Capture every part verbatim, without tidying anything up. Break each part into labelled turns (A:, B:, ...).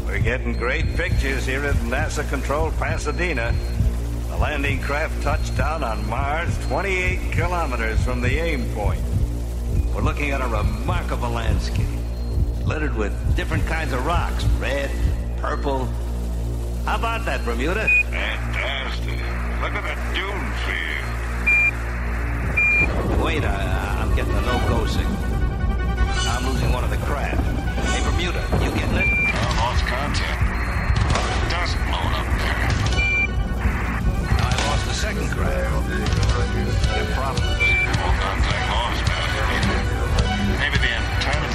A: We're getting great pictures here at NASA-controlled Pasadena. The landing craft touched down on Mars twenty-eight kilometers from the aim point. We're looking at a remarkable landscape, littered with different kinds of rocks, red, purple. How about that, Bermuda?
B: Fantastic. Look at the dune field.
A: Wait, I, I'm getting a no-go signal. I'm losing one of the craft. Hey, Bermuda, you getting it?
B: I lost contact. Dust blowing up there.
A: I lost the second craft. No problem.
B: Well, contact lost, man. Maybe the antenna.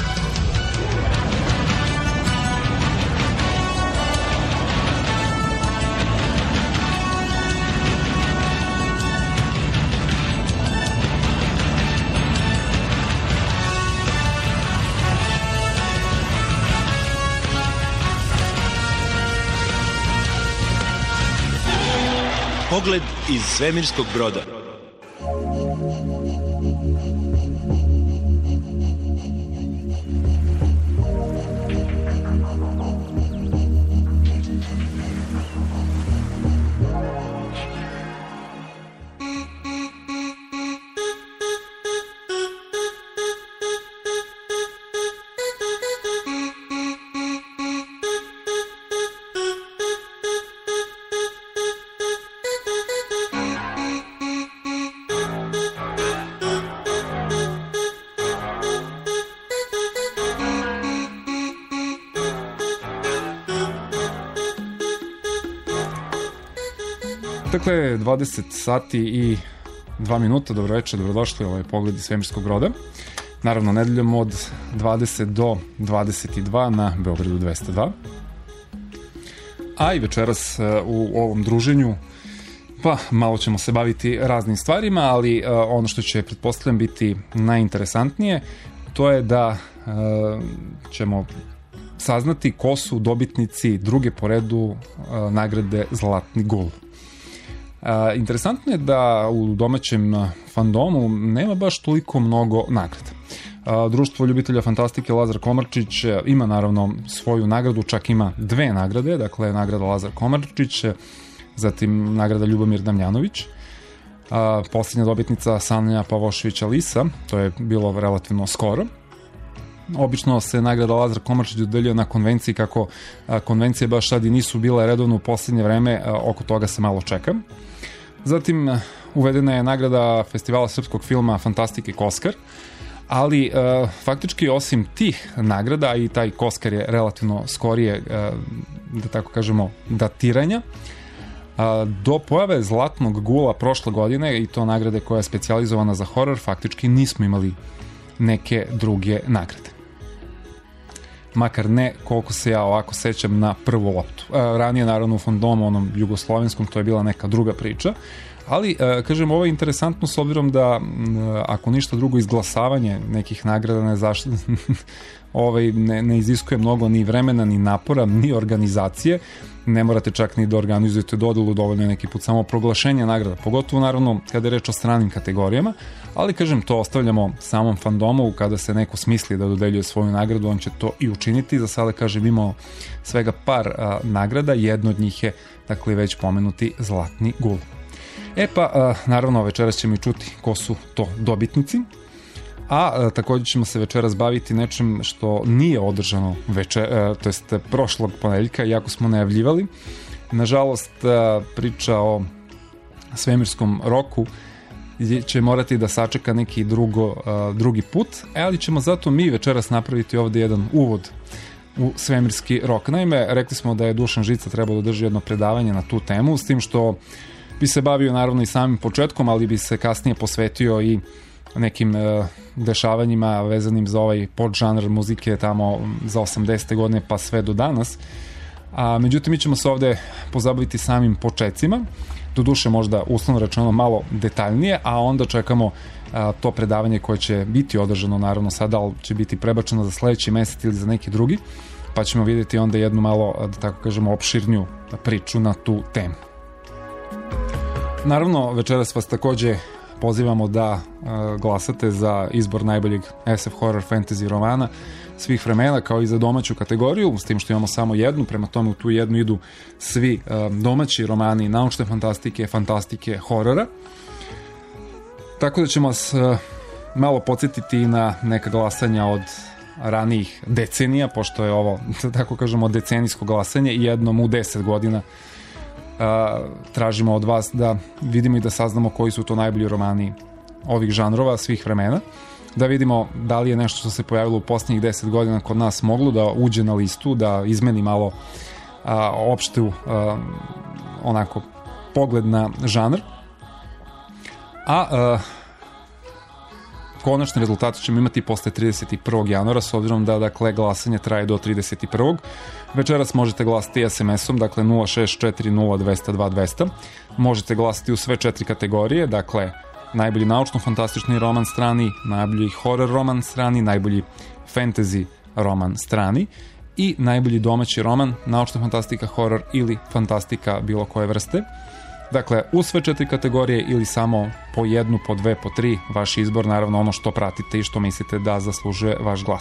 C: Pogled iz svemirskog broda.
D: Dakle, dvadeset sati i dva minuta, dobro večer, dobrodošli u ovaj Pogled iz svemirskog broda. Naravno, nedeljom od dvadeset do dvadeset dva na Beogradu dvesta dva. A i večeras u ovom druženju, pa malo ćemo se baviti raznim stvarima, ali ono što će, pretpostavljam, biti najinteresantnije, to je da ćemo saznati ko su dobitnici druge po redu nagrade Zlatni gul. Uh, interesantno je da u domaćem fandomu nema baš toliko mnogo nagrada. Uh, Društvo ljubitelja fantastike Lazar Komarčić ima naravno svoju nagradu, čak ima dve nagrade, dakle nagrada Lazar Komarčić, zatim nagrada Ljubomir Damljanović. Uh, posljednja dobitnica Sanja Pavoševića Lisa, to je bilo relativno skoro. Obično se nagrada Lazar Komarčić dodeljuje na konvenciji, kako a, konvencije baš sad i nisu bile redovno u posljednje vreme, a, oko toga se malo čeka. Zatim a, uvedena je nagrada Festivala srpskog filma Fantastike Koskar, ali a, faktički osim tih nagrada, i taj Koskar je relativno skorije, a, da tako kažemo, datiranja, a, do pojave Zlatnog gula prošle godine, i to nagrade koja je specijalizovana za horor, faktički nismo imali neke druge nagrade. Makar ne koliko se ja ovako sećam na prvu loptu. E, ranije naravno u fandomu onom jugoslovenskom to je bila neka druga priča, ali e, kažem, ovo je interesantno s obzirom da m, ako ništa drugo, izglasavanje nekih nagrada ne, zašto, ovaj, ne, ne iziskuje mnogo ni vremena, ni napora, ni organizacije. Ne morate čak ni da organizujete dodelu, dovoljno je neki put samo proglašenje nagrada, pogotovo naravno kada je reč o stranim kategorijama, ali kažem, to ostavljamo samom fandomu. Kada se neko smisli da dodeljuje svoju nagradu, on će to i učiniti. Za sada, kažem, imao svega par a, nagrada, jedno od njih je, dakle, već pomenuti Zlatni gul. E pa, a, naravno, večeras ćemo i čuti ko su to dobitnici, a, a također ćemo se večeras baviti nečem što nije održano večer, a, to jest prošlog ponedeljka, iako smo najavljivali. Nažalost, a, priča o svemirskom roku će morati da sačeka neki drugo, uh, drugi put, ali ćemo zato mi večeras napraviti ovde jedan uvod u svemirski rok. Naime, rekli smo da je Dušan Žica trebalo da drži jedno predavanje na tu temu, s tim što bi se bavio naravno i samim početkom, ali bi se kasnije posvetio i nekim uh, dešavanjima vezanim za ovaj podžanr muzike tamo za osamdesete godine pa sve do danas. A, međutim, mi ćemo se ovde pozabaviti samim počecima, doduše možda uslovno rečeno malo detaljnije, a onda čekamo a, to predavanje koje će biti održano naravno sada, ali će biti prebačeno za sledeći mesec ili za neki drugi, pa ćemo vidjeti onda jednu malo, da tako kažemo, opširniju priču na tu temu. Naravno, večeras vas takođe pozivamo da uh, glasate za izbor najboljeg es ef horror fantasy romana svih vremena, kao i za domaću kategoriju, s tim što imamo samo jednu, prema tome u tu jednu idu svi uh, domaći romani naučne fantastike, fantastike, horora. Tako da ćemo vas uh, malo podsjetiti na neka glasanja od ranijih decenija, pošto je ovo, tako kažemo, decenijsko glasanje i jednom u deset godina uh, tražimo od vas da vidimo i da saznamo koji su to najbolji romani ovih žanrova svih vremena, da vidimo da li je nešto što se pojavilo u posljednjih deset godina kod nas moglo da uđe na listu, da izmeni malo a, opštu a, onako pogled na žanr. A, a konačne rezultate ćemo imati posle trideset prvog januara, s obzirom da dakle glasanje traje do trideset prvog Večeras možete glasati es em esom, dakle nula šest četiri nula dva nula dva dva nula nula. Možete glasati u sve četiri kategorije, dakle najbolji naučno-fantastični roman strani, najbolji horror roman strani, najbolji fantasy roman strani i najbolji domaći roman, naučna fantastika, horror ili fantastika bilo koje vrste. Dakle, u sve četiri kategorije ili samo po jednu, po dve, po tri, vaš izbor, naravno ono što pratite i što mislite da zaslužuje vaš glas.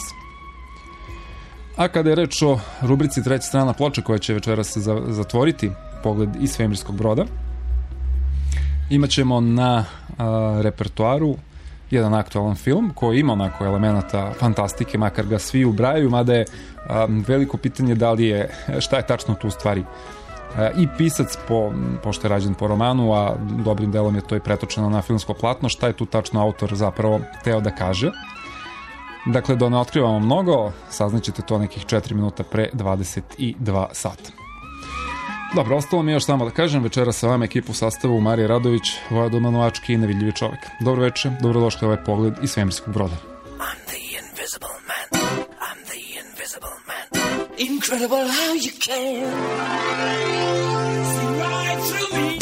D: A kada je reč o rubrici treća strana ploče koja će večeras zatvoriti pogled iz svemirskog broda, imat ćemo na a, repertoaru jedan aktualan film koji ima onako elemenata fantastike, makar ga svi ubrajaju, mada je a, veliko pitanje da li je, šta je tačno tu u stvari a, i pisac, po, pošto je rađen po romanu, a dobrim delom je to i pretočeno na filmsko platno, šta je tu tačno autor zapravo teo da kaže. Dakle, da ne otkrivamo mnogo, saznaćete to nekih četiri minuta pre dvadeset dva sata. Dobro, ostalo mi je još samo da kažem, večera sa vama ekipu u sastavu Marija Radović, Voja Domanovački i Nevidljivi čovjek. Dobro večer, dobrodošli u ovaj pogled iz svemirskog broda.
E: I'm the invisible man, I'm the invisible man. Incredible how you can see right through me.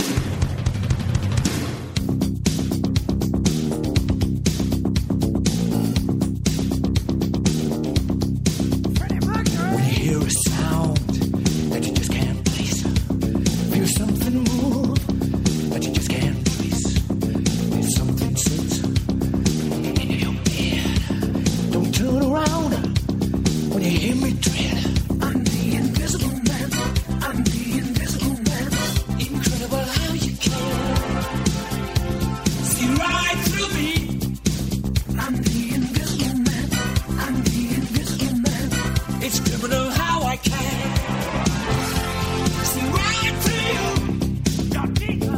E: When you hear a sound that you just can't place, feel something move that you just can't place, feel something sit in your bed. Don't turn around when you hear me tread. I'm the invisible man, I'm the invisible man. Incredible how you can see right through me. I'm the invisible man, I'm the invisible man. It's criminal how I can see right through you. Your deeper.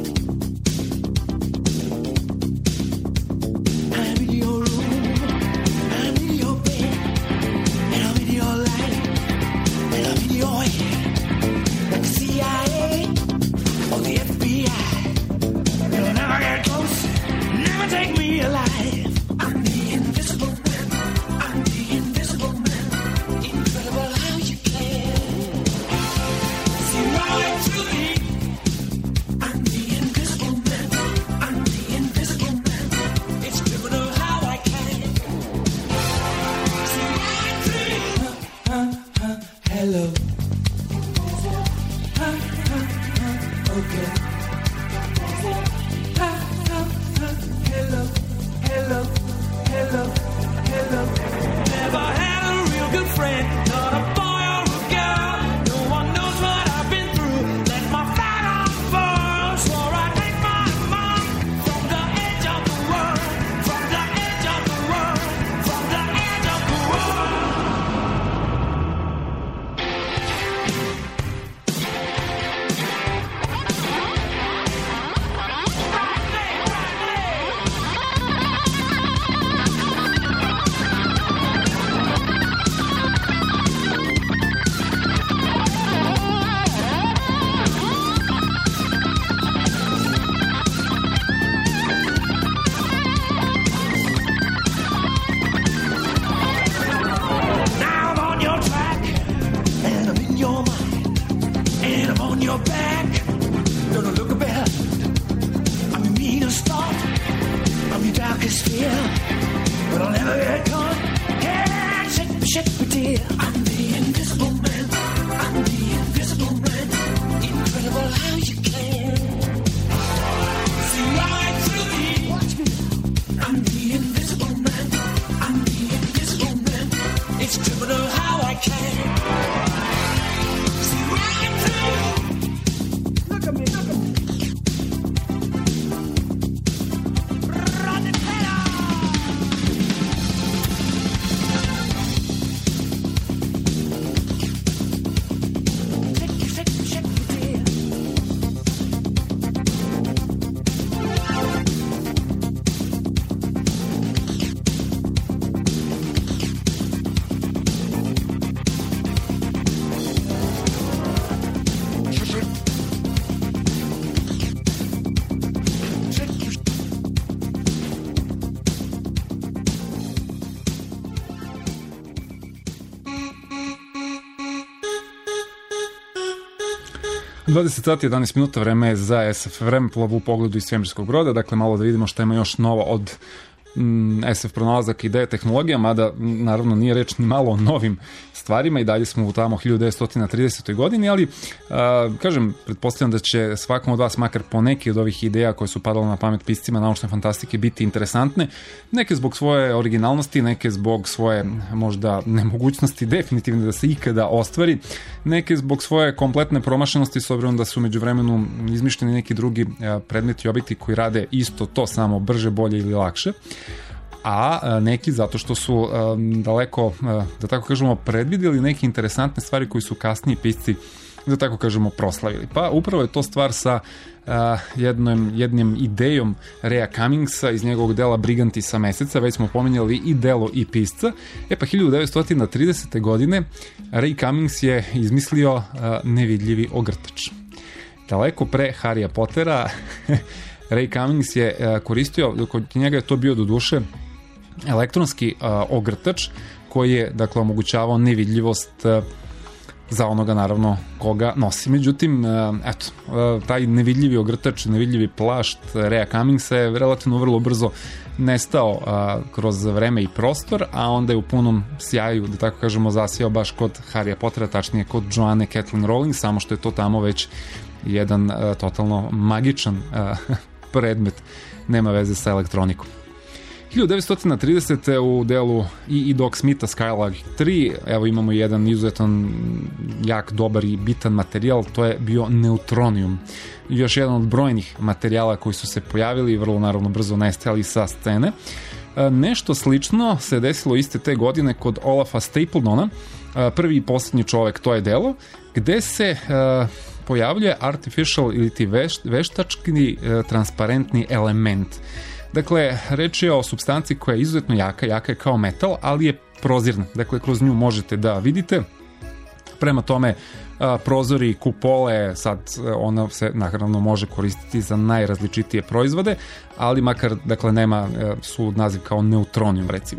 E: I'm in your room, I'm in your bed, and I'm in your life, and I'm in your head. Like the C I A or the F B I, you'll never get close, never take me alive. I'm the invisible man, I'm the invisible man. Incredible how you can see right through me. I'm the invisible man, I'm the invisible man. It's criminal how I can see right through you. Huh, huh, huh, hello. Huh, huh, huh, okay. Huh, huh, huh, hello, hello, hello, hello. Never had a real good friend, not a boy or a girl. No one knows what I've been through. Let my flag unfurl. Swore I'd make my mark from the edge of the world, from the edge of the world, from the edge of the world. Now I'm on your track, and I'm in your mind, and I'm on your back. Don't look behind. I'm your meanest thought, I'm your darkest fear, but I'll never get caught. Can't shake me, shake me, dear. I'm the invisible man, I'm the invisible man. Incredible how you can see right through me.
D: dvadeset sati jedanaest minuta, vreme je za S F vremeplov u pogledu iz svemirskog broda, dakle malo da vidimo šta ima još novo od mm, S F pronalazaka, ideje, tehnologija, mada naravno nije reč ni malo o novim stvarima i dalje smo u tamo hiljadu devetsto tridesetoj godini, ali a, kažem, pretpostavljam da će svakom od vas makar po neki od ovih ideja koje su padale na pamet piscima naučne fantastike biti interesantne, neke zbog svoje originalnosti, neke zbog svoje možda nemogućnosti definitivno da se ikada ostvari, neke zbog svoje kompletne promašenosti s obzirom da su među vremenu izmišljeni neki drugi predmeti i objekti koji rade isto to, samo brže, bolje ili lakše, a neki zato što su daleko, da tako kažemo, predvidjeli neke interesantne stvari koji su kasniji pisci, da tako kažemo, proslavili. Pa upravo je to stvar sa jednom, jednim idejom Raya Cummingsa iz njegovog dela Briganti sa meseca, već smo pominjali i delo i pisca. E pa hiljadu devetsto tridesete godine Ray Cummings je izmislio nevidljivi ogrtač. Daleko pre Harrya Pottera Ray Cummings je koristio, kod njega je to bio do duše elektronski ogrtač koji je, dakle, omogućavao nevidljivost za onoga naravno koga nosi. Međutim, eto, taj nevidljivi ogrtač, nevidljivi plašt Raya Cummingsa je relativno vrlo brzo nestao kroz vreme i prostor, a onda je u punom sjaju, da tako kažemo, zasijao baš kod Harrya Pottera, tačnije kod Joanne Kathleen Rowling, samo što je to tamo već jedan totalno magičan predmet, nema veze sa elektronikom. hiljadu devetsto tridesete u delu i E. Doc Smitha Skylab tri, evo imamo jedan izuzetan, jak, dobar i bitan materijal, to je bio neutronijum. Još jedan od brojnih materijala koji su se pojavili i vrlo naravno brzo nestajali sa scene. Nešto slično se desilo iste te godine kod Olafa Stapledona, prvi i posljednji čovek, to je delo, gde se pojavljuje artificial ili ti veš, veštački transparentni element. Dakle, reč je o supstanciji koja je izuzetno jaka, jaka je kao metal, ali je prozirna. Dakle, kroz nju možete da vidite. Prema tome, prozori, kupole, sad ona se naravno može koristiti za najrazličitije proizvode, ali makar, dakle, nema su naziv kao neutronijum, recimo.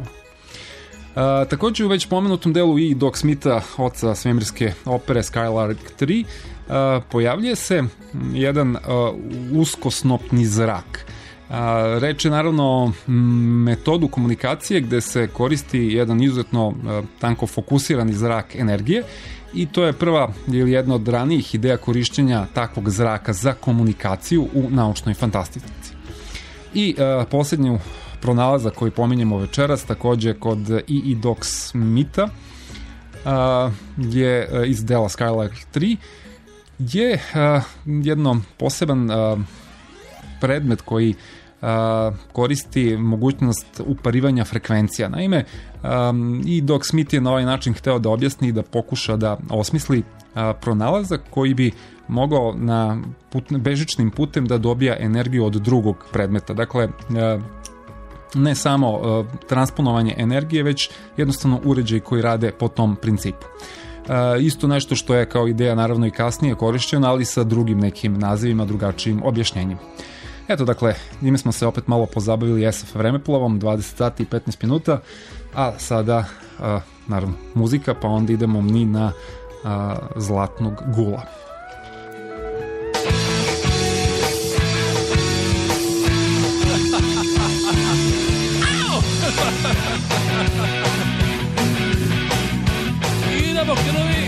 D: A, također u već pomenutom delu i Doc Smitha, oca svemirske opere Skylab tri, a, pojavljuje se jedan a, uskosnopni zrak. A, reč je naravno o metodu komunikacije gde se koristi jedan izuzetno a, tanko fokusirani zrak energije i to je prva ili jedna od ranijih ideja korišćenja takvog zraka za komunikaciju u naučnoj fantastici. I a, posljednju pronalazak koji pominjemo večeras, takođe kod E. E. Doc Smitha, a, je a, iz dela Skylab tri, je a, jedno poseban a, predmet koji a, koristi mogućnost uparivanja frekvencija. Naime, um, i Doc Smith je na ovaj način hteo da objasni i da pokuša da osmisli a, pronalazak koji bi mogao na put, bežičnim putem da dobija energiju od drugog predmeta. Dakle, a, ne samo a, transponovanje energije, već jednostavno uređaj koji rade po tom principu. Uh, isto nešto što je kao ideja naravno i kasnije korišćeno, ali sa drugim nekim nazivima, drugačijim objašnjenjem. Eto, dakle, njime smo se opet malo pozabavili S F vremeplovom, dvadeset sati i petnaest minuta, a sada, uh, naravno, muzika, pa onda idemo mi na uh, Zlatnog gula.
F: Idemo, krvi!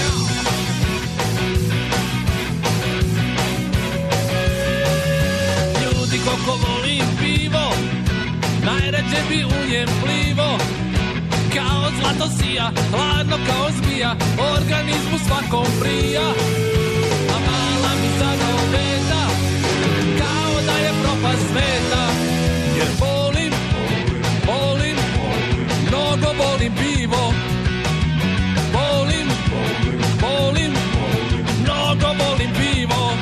F: Koliko volim pivo, najrađe bi u njem plivo. Kao zlato sija, hladno kao zmija, organizmu svakom prija. A mala mi sada obeta, kao da je propast sveta. Jer volim, volim, mnogo volim pivo. Volim, volim, mnogo volim pivo.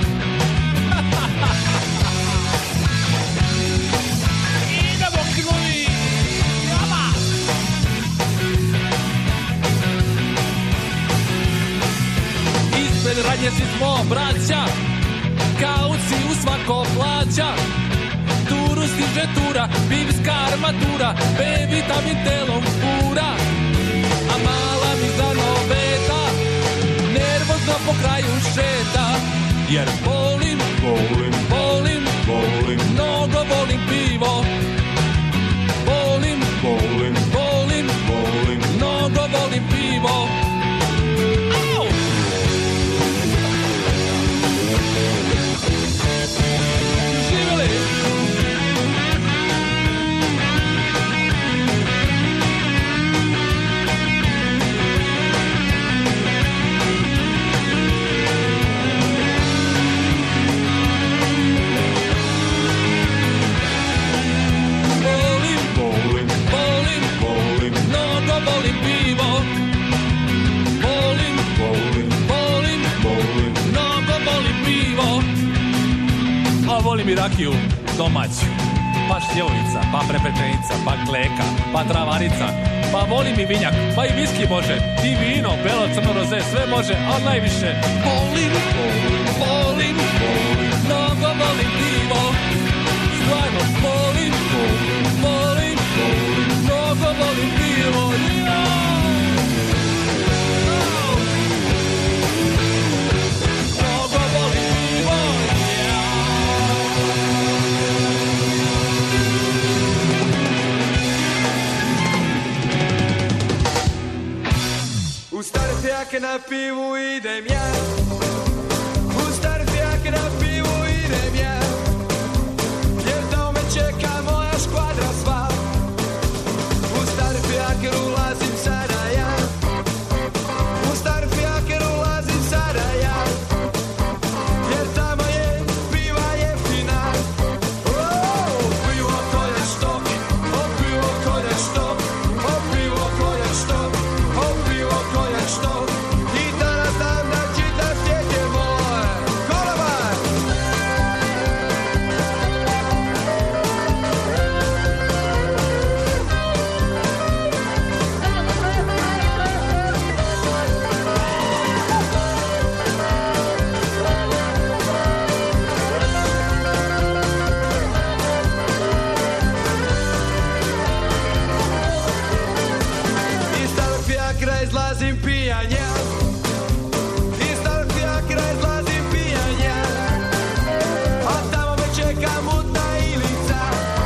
F: Radnje svi smo braća, kauci u svako plaća. Turu stiže tura, pivska armatura, B vitamin telom pura. A mala mi za noveta, nervozno po kraju šeta. jer volim, volim, volim, volim, mnogo volim pivo. Volim, volim, volim, volim, mnogo volim pivo. Au! Živjeli! Volim pivo, volim, volim, volim, volim, mnogo volim pivo. A volim i rakiju domaću, pa šljivovica, pa prepečenica, pa kleka, pa travarica, pa volim i vinjak, pa i viski može, i vino, belo, crno, roze, sve može, ali najviše volim, volim, volim, volim, mnogo volim pivo. Stvarno volim, volim, volim, volim, mnogo volim pivo.
G: U stare fijake na pivu idem ja. U stare fijake na pivu idem ja. Jer da me čeka moja škvadra sva. U stare fijake ulazim sada ja. U stare fijake ulazim sada ja. Jer tamo je piva jeftina. Oh, pivo kolje štok. Oh, pivo kolje štok. Oh, pivo kolje štok. Oh, pivo kolje štok. I danas znam da čitaš djete moje. Kolobar! Iz starog fijakra izlazim pijan ja. Iz starog fijakra izlazim pijan ja. A tamo me čeka mutna ilica.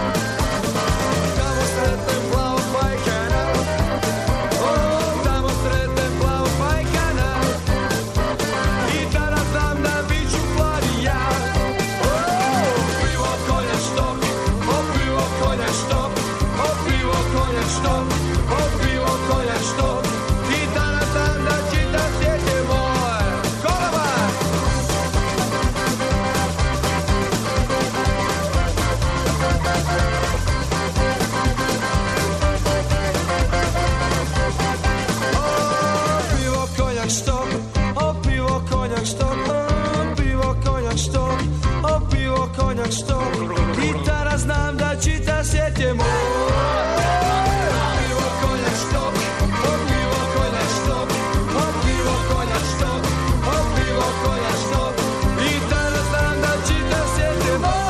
G: Tamo sretnem plavog pajkana. O, tamo sretnem plavog pajkana. I tada znam da bit ću plavi ja. O, pivo kolje štok. O, pivo kolje štok. O, pivo kolje štok. O, pivo kolje štok. I danas znam da čitaš djete moje. Kolobar! O, pivo konjak štok. O, pivo konjak štok. O, pivo konjak štok. O, pivo konjak štok. I danas znam da čitaš djete moje. Pivo konjak štok. O, pivo konjak štok. O, pivo konjak štok. O, pivo konjak štok. I danas znam da čitaš djete moje.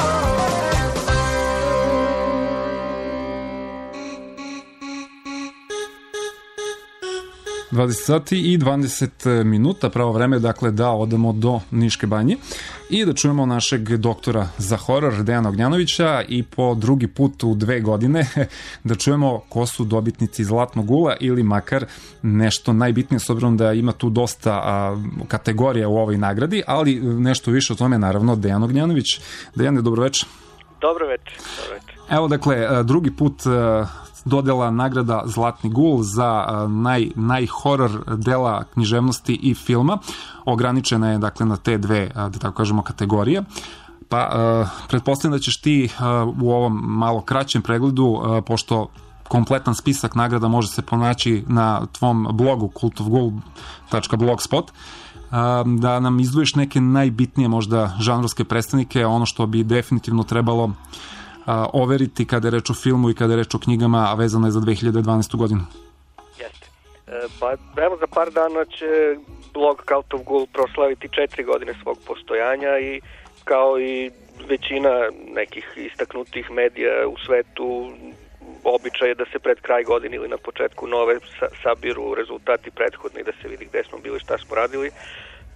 D: dvadeset sati i dvadeset minuta, pravo vreme, dakle, da odemo do Niške banje i da čujemo našeg doktora za horor Dejana Ognjanovića i po drugi put u dve godine da čujemo ko su dobitnici Zlatnog ula ili makar nešto najbitnije, s obzirom da ima tu dosta a, kategorija u ovoj nagradi, ali nešto više o tome naravno Dejan Ognjanović. Dejane, dobroveče.
H: Dobro večer, dobro večer.
D: Evo, dakle, drugi put dodela nagrada Zlatni gul za naj, najhoror dela književnosti i filma. Ograničena je, dakle, na te dve, da tako kažemo, kategorije. Pa, uh, pretpostavljam da ćeš ti uh, u ovom malo kraćem pregledu, uh, pošto kompletan spisak nagrada može se pronaći na tvom blogu cult of ghoul dot blogspot, uh, da nam izdvojiš neke najbitnije možda žanrovske predstavnike, ono što bi definitivno trebalo a, overiti kada je reč o filmu i kada je reč o knjigama, a vezano je za dve hiljade dvanaestu godinu.
H: Jeste. E, pa evo za par dana će blog Cult of Ghoul proslaviti četiri godine svog postojanja i kao i većina nekih istaknutih medija u svetu običaj je da se pred kraj godine ili na početku nove sa, sabiru rezultati prethodni da se vidi gde smo bili, šta smo radili.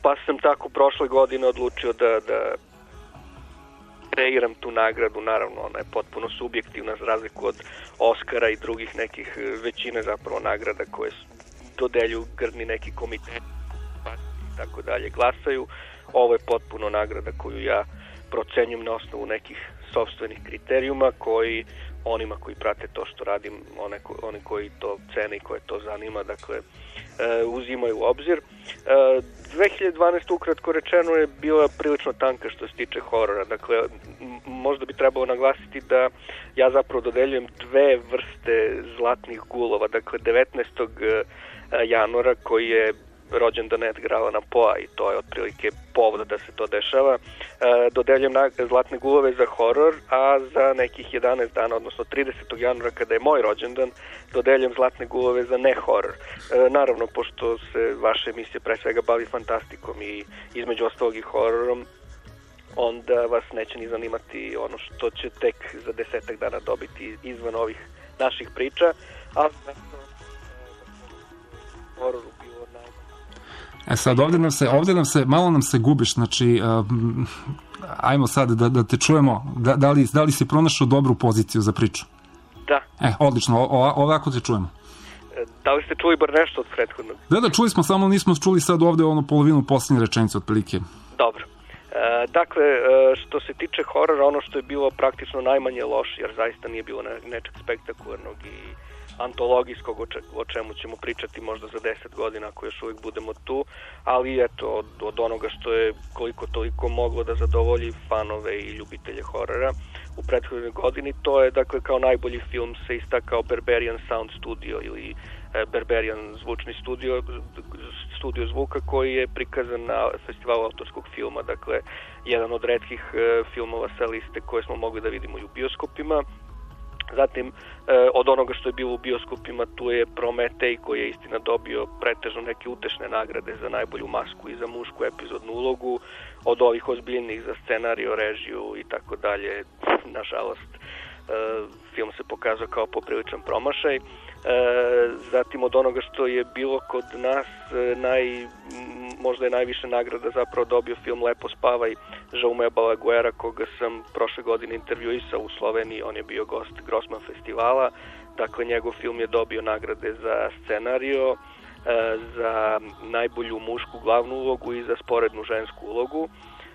H: pa sam tako prošle godine odlučio da, da kreiram tu nagradu. Naravno, ona je potpuno subjektivna za razliku od Oscara i drugih nekih, većine zapravo nagrada koje dodelju grdni neki komitet i tako dalje glasaju. Ovo je potpuno nagrada koju ja procenjujem na osnovu nekih sopstvenih kriterijuma koji onima koji prate to što radim, one, oni koji to cene i koje to zanima, dakle, e, uzimaju u obzir. E, dve hiljade dvanaeste ukratko rečeno je bila prilično tanka što se tiče horora, dakle, m- možda bi trebalo naglasiti da ja zapravo dodeljujem dve vrste zlatnih gulova, dakle, devetnaestog januara koji je rođendan Edgara Allana Poea i to je otprilike povod da se to dešava. E, dodeljujem na, zlatne gulove za horor, a za nekih jedanaest dana, odnosno tridesetog januara kada je moj rođendan, dodeljujem zlatne gulove za ne horor. E, naravno, pošto se vaša emisija pre svega bavi fantastikom i između ostalog i hororom, onda vas neće ni zanimati ono što će tek za desetak dana dobiti izvan ovih naših priča, a hororu bilo na...
D: E sad, ovde nam se, ovde nam se, malo nam se gubiš, znači, um, ajmo sad da, da te čujemo, da, da, li, da li si pronašao dobru poziciju za priču?
H: Da.
D: E, odlično, o, ovako te čujemo.
H: Da li ste čuli bar nešto od prethodnog?
D: Da, da, čuli smo, samo nismo čuli sad ovde ono polovinu posljednje rečenice otprilike.
H: Dobro. E, dakle, što se tiče horora, ono što je bilo praktično najmanje loše, jer zaista nije bilo ne, nečeg spektakularnog i antologijskog, o, če, o čemu ćemo pričati možda za deset godina ako još uvijek budemo tu, ali eto, od, od onoga što je koliko toliko moglo da zadovolji fanove i ljubitelje horora u prethodnoj godini, to je, dakle, kao najbolji film se istakao Berberian Sound Studio ili e, Berberian zvučni studio, studio zvuka koji je prikazan na festivalu autorskog filma, dakle, jedan od retkih e, filmova sa liste koje smo mogli da vidimo i u bioskopima. Zatim, od onoga što je bilo u bioskopima, tu je Prometej koji je istina dobio pretežno neke utešne nagrade za najbolju masku i za mušku epizodnu ulogu, od ovih ozbiljnih za scenariju, režiju i tako dalje. Nažalost, film se pokazao kao popriličan promašaj. Zatim, od onoga što je bilo kod nas, naj, možda je najviše nagrada zapravo dobio film Lepo spavaj Jaumea Balaguera, koga sam prošle godine intervjuisao u Sloveniji, on je bio gost Grossman festivala, dakle njegov film je dobio nagrade za scenario, za najbolju mušku glavnu ulogu i za sporednu žensku ulogu.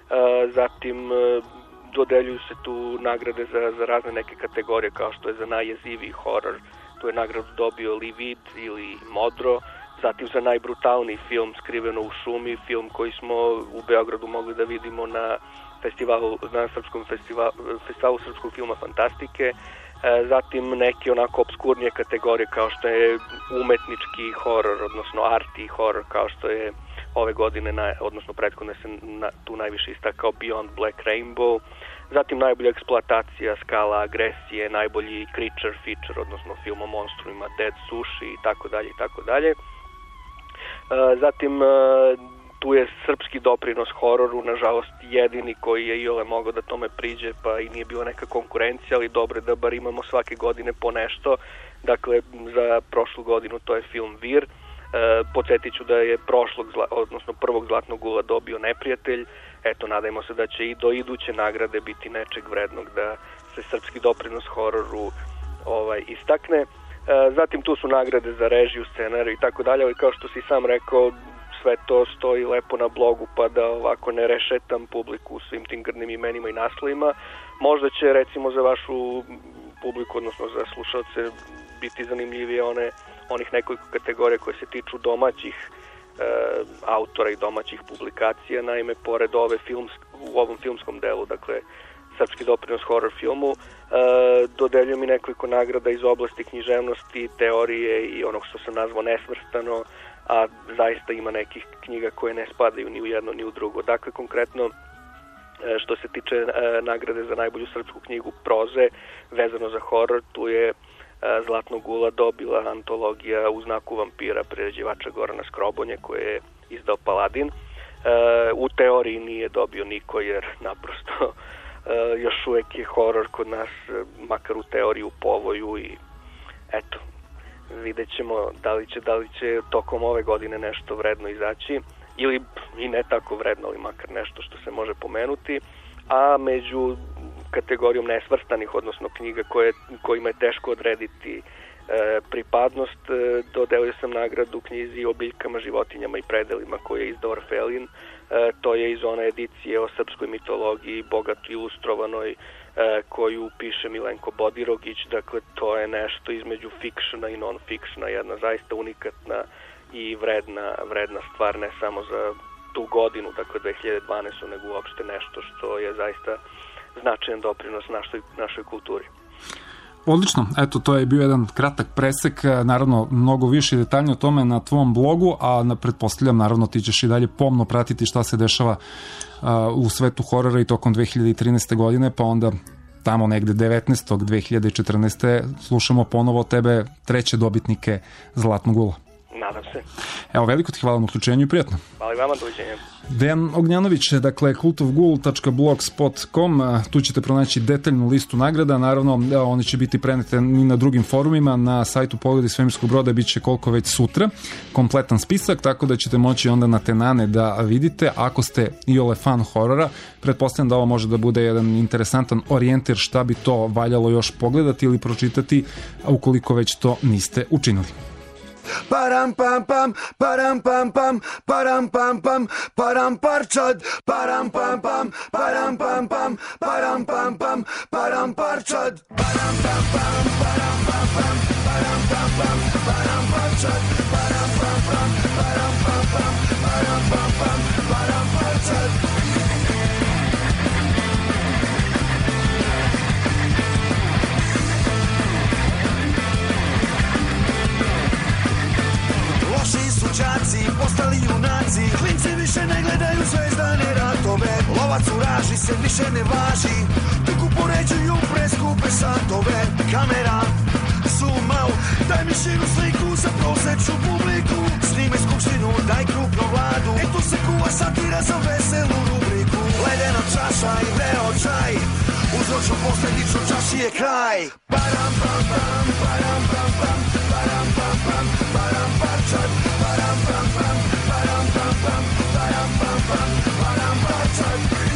H: Zatim dodeljuju se tu nagrade za, za razne neke kategorije, kao što je za najjeziviji horor, tu je nagradu dobio Livid ili Modro, zatim za najbrutalniji film Skriveno u šumi, film koji smo u Beogradu mogli da vidimo na festivalu, na srpskom festivalu, festivalu srpskog filma Fantastike, zatim neke onako obskurnije kategorije kao što je umetnički horor, odnosno arti horor, kao što je ove godine, na, odnosno prethodne se na, tu najviše istakao Beyond Black Rainbow, zatim najbolja eksploatacija, Skala agresije, najbolji creature feature, odnosno film o monstrumima, Dead Sushi i tako dalje i tako dalje. Zatim tu je srpski doprinos hororu, nažalost jedini koji je iole mogao da tome priđe, pa i nije bila neka konkurencija, ali dobro je da bar imamo svake godine po nešto. Dakle, za prošlu godinu to je film Vir. E, podsjetit ću da je prošlog, odnosno prvog zlatnog gula dobio Neprijatelj. Eto, nadajmo se da će i do iduće nagrade biti nečeg vrednog da se srpski doprinos hororu ovaj, istakne. E, zatim tu su nagrade za režiju, scenariju i tako dalje, ali kao što si sam rekao, sve to stoji lepo na blogu, pa da ovako ne rešetam publiku svim tim grdnim imenima i naslovima. Možda će recimo za vašu publiku, odnosno za slušalce, biti zanimljivije one, onih nekoliko kategorija koje se tiču domaćih e, autora i domaćih publikacija. Naime, pored ove films, u ovom filmskom delu, dakle, srpski doprinos horror filmu, e, dodeljujem i nekoliko nagrada iz oblasti književnosti, teorije i onog što sam nazvao nesvrstano, a zaista ima nekih knjiga koje ne spadaju ni u jedno ni u drugo. Dakle, konkretno, što se tiče e, nagrade za najbolju srpsku knjigu proze vezano za horor, tu je e, Zlatnog gula dobila antologija U znaku vampira priređivača Gorana Skrobonje koje je izdao Paladin. E, u teoriji nije dobio niko jer naprosto e, još uvek je horor kod nas, makar u teoriji, u povoju i eto, vidjet ćemo da li će, da li će tokom ove godine nešto vredno izaći. ili i ne tako vredno, ali makar nešto što se može pomenuti, a među kategorijom nesvrstanih, odnosno knjiga koje, kojima je teško odrediti e, pripadnost, e, dodelio sam nagradu knjizi o biljkama, životinjama i predelima koje je izdao Orfelin. E, to je iz one edicije o srpskoj mitologiji, bogato ilustrovanoj, e, koju piše Milenko Bodirogić. Dakle, to je nešto između fikšna i non-fikšna, jedna zaista unikatna i vredna, vredna stvar, ne samo za tu godinu, dakle dve hiljade dvanaeste. nego uopšte nešto što je zaista značajan doprinos našoj, našoj kulturi.
D: Odlično, eto, to je bio jedan kratak presek, naravno mnogo više detaljnije o tome na tvom blogu, a na, pretpostavljam, naravno ti ćeš i dalje pomno pratiti šta se dešava uh, u svetu horora i tokom dve hiljade trinaeste. godine, pa onda tamo negde devetnaestog dve hiljade četrnaeste. slušamo ponovo od tebe treće dobitnike Zlatnog gula.
H: Nadam se.
D: Evo, veliko ti hvala na uključenju i prijatno.
H: Hvala i vama, doviđenja.
D: Dejan Ognjanović, dakle cult of ghoul tačka blogspot tačka com, tu ćete pronaći detaljnu listu nagrada, naravno one će biti prenete i na drugim forumima, na sajtu Pogledi svemirskog broda bit će koliko već sutra kompletan spisak, tako da ćete moći onda na tenane da vidite. Ako ste iole fan horora, pretpostavljam da ovo može da bude jedan interesantan orijentir šta bi to valjalo još pogledati ili pročitati, ukoliko već to niste učinili.
I: Param pam pam, param pam pam, param pam pam, param parčad, param pam pam, param pam pam, param pam pam, param parčad, param pam pam, param pam pam, param pam pam, param parčad, param pam pam, param pam pam, param pam pam, param parčad. Loši su đaci, postali junaci, klinci više ne gledaju zvezdane ratove, lovac u raži se više ne važi, dok upoređuju preskupe satove. Kamera, zoom out, daj mi širu sliku za prosečnu publiku, snime skupštinu, daj krupnu vladu, e tu se kuva satira za veselu rubriku. Ledena čaša i vreo čaj, uzročno posledično čaši je kraj. Param pam pam, param pam pam, param pam pam, param parčad, param pam pam, param pam pam, param pam pam, param parčad.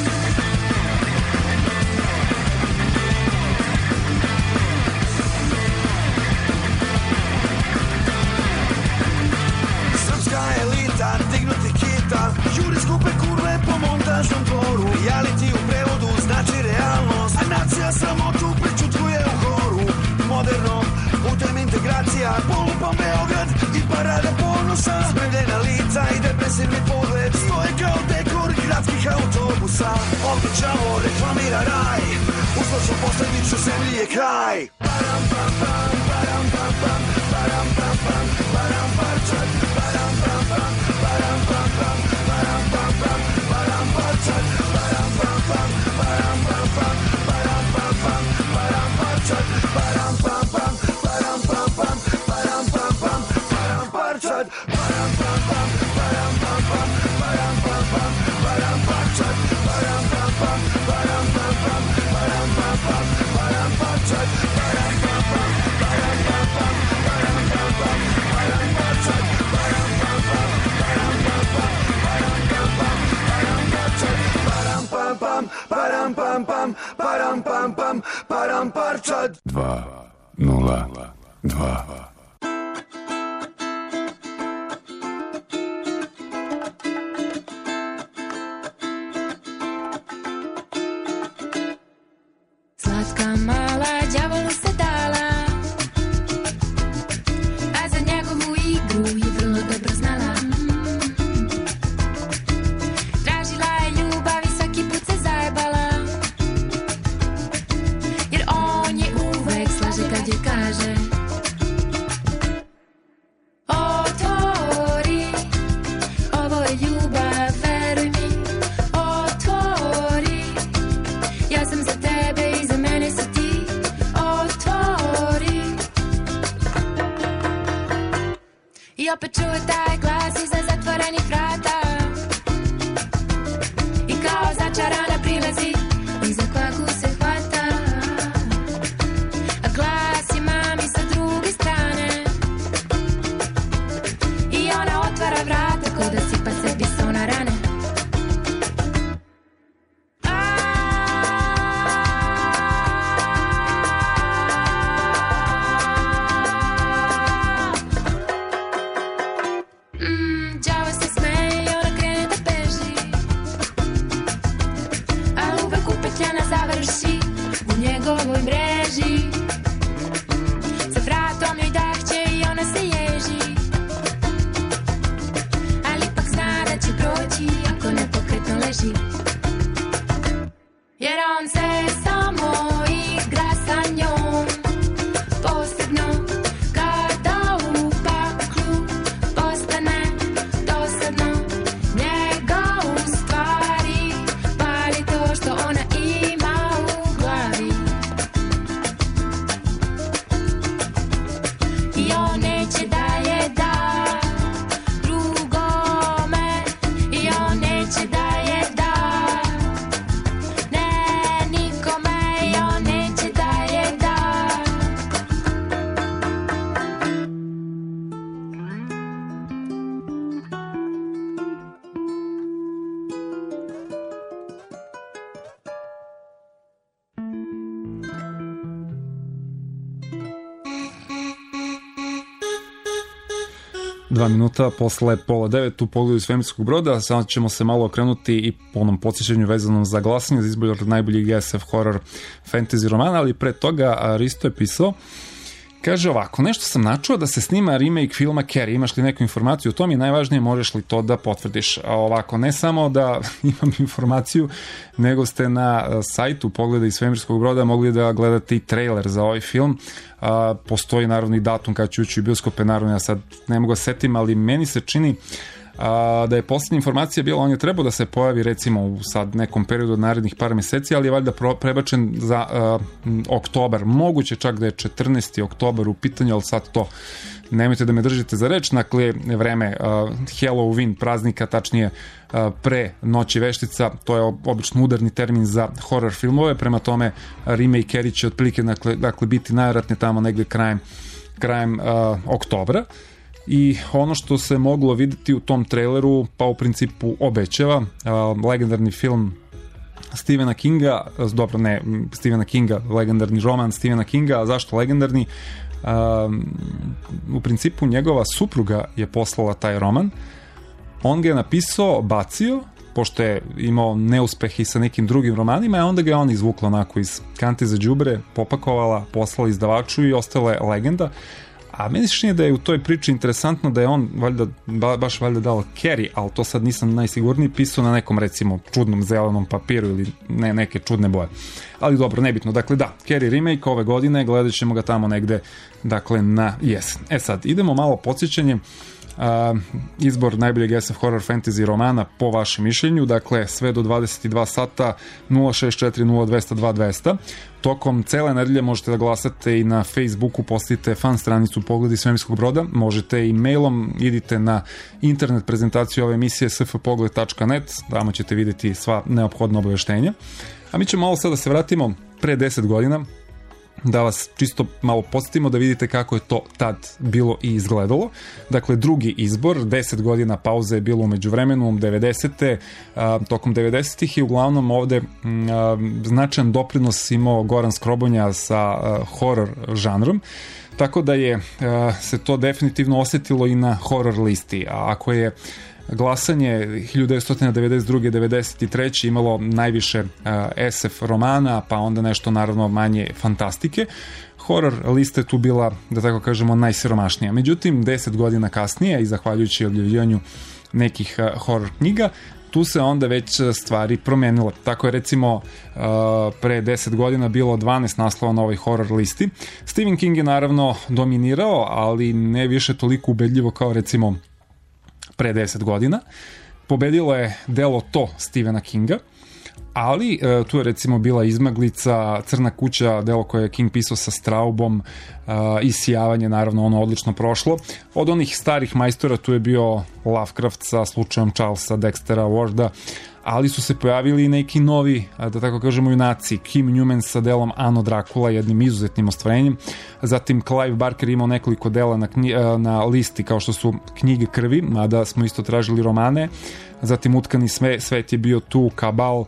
I: Srpska elita, dignuti kita, juri skupe kurve po montažnom dvoru. Reality u prevodu znači realnost, a nacija sramotu pričutkuje u horu. Moderno, putem integracija, polupan Beograd i parada ponosa. Spremljena lica i depresivni pogled stoje kao dekor gradskih autobusa. Ovdje čavo reklamira raj, uzločno posljednično zemlji je kraj. Param pam pam, param pam pam, param pam pam, param parčad, param pam pam, param pam pam, param pam pam, param parčad, param pam pam, param pam pam, param pam pam, param parčad, param pam pam, param pam pam, param pam pam, param parčad, param pam pam, param pam pam, param pam pam, param parčad, param pam pam, param pam pam, param pam pam, param parčad, param pam pam, param pam pam, param pam pam, param parčad, param pam pam, param pam pam, param pam pam, param parčad, param pam pam, param pam pam, param pam pam, param parčad.
J: Dva nula dva.
K: Slatka mala đavolu se dala, a za njegovu igru je vrlo dobro znala. Tražila je ljubav i svaki put se zajebala, jer on je uvek slaže kad joj kaže otvori, ovo je ljubav, veruj mi, otvori, ja sam za tebe i za mene si ti.
D: dva minuta posle pola devet u Pogledu svemirskog broda. Sad ćemo se malo okrenuti i po onom podsjećanju vezanom za glasanje za izbor najboljih S F horror fantasy romana, ali pre toga Risto je pisao. Kaže ovako, nešto sam načuo da se snima remake filma Carrie, imaš li neku informaciju o tom i najvažnije, možeš li to da potvrdiš? A ovako, ne samo da imam informaciju, nego ste na sajtu Pogleda iz svemirskog broda mogli da gledate i trailer za ovaj film. A, postoji naravno i datum kada ću ući u bioskope, naravno ja sad ne mogu da setim, ali meni se čini a, da je posljednja informacija bila, on je trebao da se pojavi recimo u sad nekom periodu od narednih par meseci, ali je valjda pro, prebačen za a, oktobar, moguće čak da je četrnaesti oktobar u pitanju, ali sad to nemojte da me držite za reč, dakle vreme uh, Halloween praznika, tačnije uh, pre Noći veštica, to je obično udarni termin za horror filmove, prema tome remake Carrie će otprilike dakle, dakle biti najvjerojatnije tamo negde krajem, krajem uh, oktobra. I ono što se moglo videti u tom traileru, pa u principu obećava uh, legendarni film Stephena Kinga, dobro ne Stephena Kinga, legendarni roman Stephena Kinga, a zašto legendarni? Uh, u principu njegova supruga je poslala taj roman, on ga je napisao, bacio, pošto je imao neuspeh i sa nekim drugim romanima, a onda ga je on izvukla onako iz kante za đubre, popakovala, poslala izdavaču i ostala je legenda. A meni se čini da je u toj priči interesantno da je on valjda, ba, baš valjda dao Carrie, ali to sad nisam najsigurniji, pisao na nekom recimo čudnom zelenom papiru ili ne, neke čudne boje. Ali dobro, nebitno. Dakle da, Carrie remake ove godine, gledat ćemo ga tamo negde, dakle na jesen. E sad, idemo malo podsjećanje. Uh, izbor najboljeg S F horror fantasy romana po vašem mišljenju, dakle sve do dvadeset dva sata, nula šest četiri nula dva zero dva dva zero zero. Tokom cele nedelje možete da glasate i na Facebooku, postavite fan stranicu Pogledi svemirskog broda, možete i mailom, idite na internet prezentaciju ove emisije s f pogled tačka net, tamo ćete vidjeti sva neophodna obaveštenja. A mi ćemo malo sada da se vratimo pre deset godina, da vas čisto malo podsjetimo da vidite kako je to tad bilo i izgledalo. Dakle, drugi izbor, deset godina pauze je bilo u međuvremenu, devedesete, a, tokom devedesetih i uglavnom ovde a, značajan doprinos imao Goran Skrobonja sa a, horror žanrom, tako da je a, se to definitivno osjetilo i na horror listi. A ako je glasanje hiljadu devetsto devedeset druge devedeset treće imalo najviše uh, S F romana, pa onda nešto naravno manje fantastike, horror lista je tu bila, da tako kažemo, najsiromašnija. Međutim, deset godina kasnije i zahvaljujući objavljivanju nekih uh, horror knjiga, tu se onda već stvari promenile. Tako je recimo uh, pre deset godina bilo dvanaest naslova na ovoj horror listi. Stephen King je naravno dominirao, ali ne više toliko ubedljivo kao recimo pre deset godina. Pobedilo je delo To Stephena Kinga, ali e, tu je recimo bila Izmaglica, Crna kuća, delo koje je King pisao sa Straubom, e, i Sijavanje, naravno ono odlično prošlo. Od onih starih majstora tu je bio Lovecraft sa slučajem Charlesa Dextera Warda, ali su se pojavili i neki novi, da tako kažemo, junaci. Kim Newman sa delom Ano Dracula, jednim izuzetnim ostvarenjem. Zatim Clive Barker imao nekoliko dela na, knji, na listi kao što su Knjige krvi, mada smo isto tražili romane. Zatim Utkani sve, svet je bio tu, Kabal.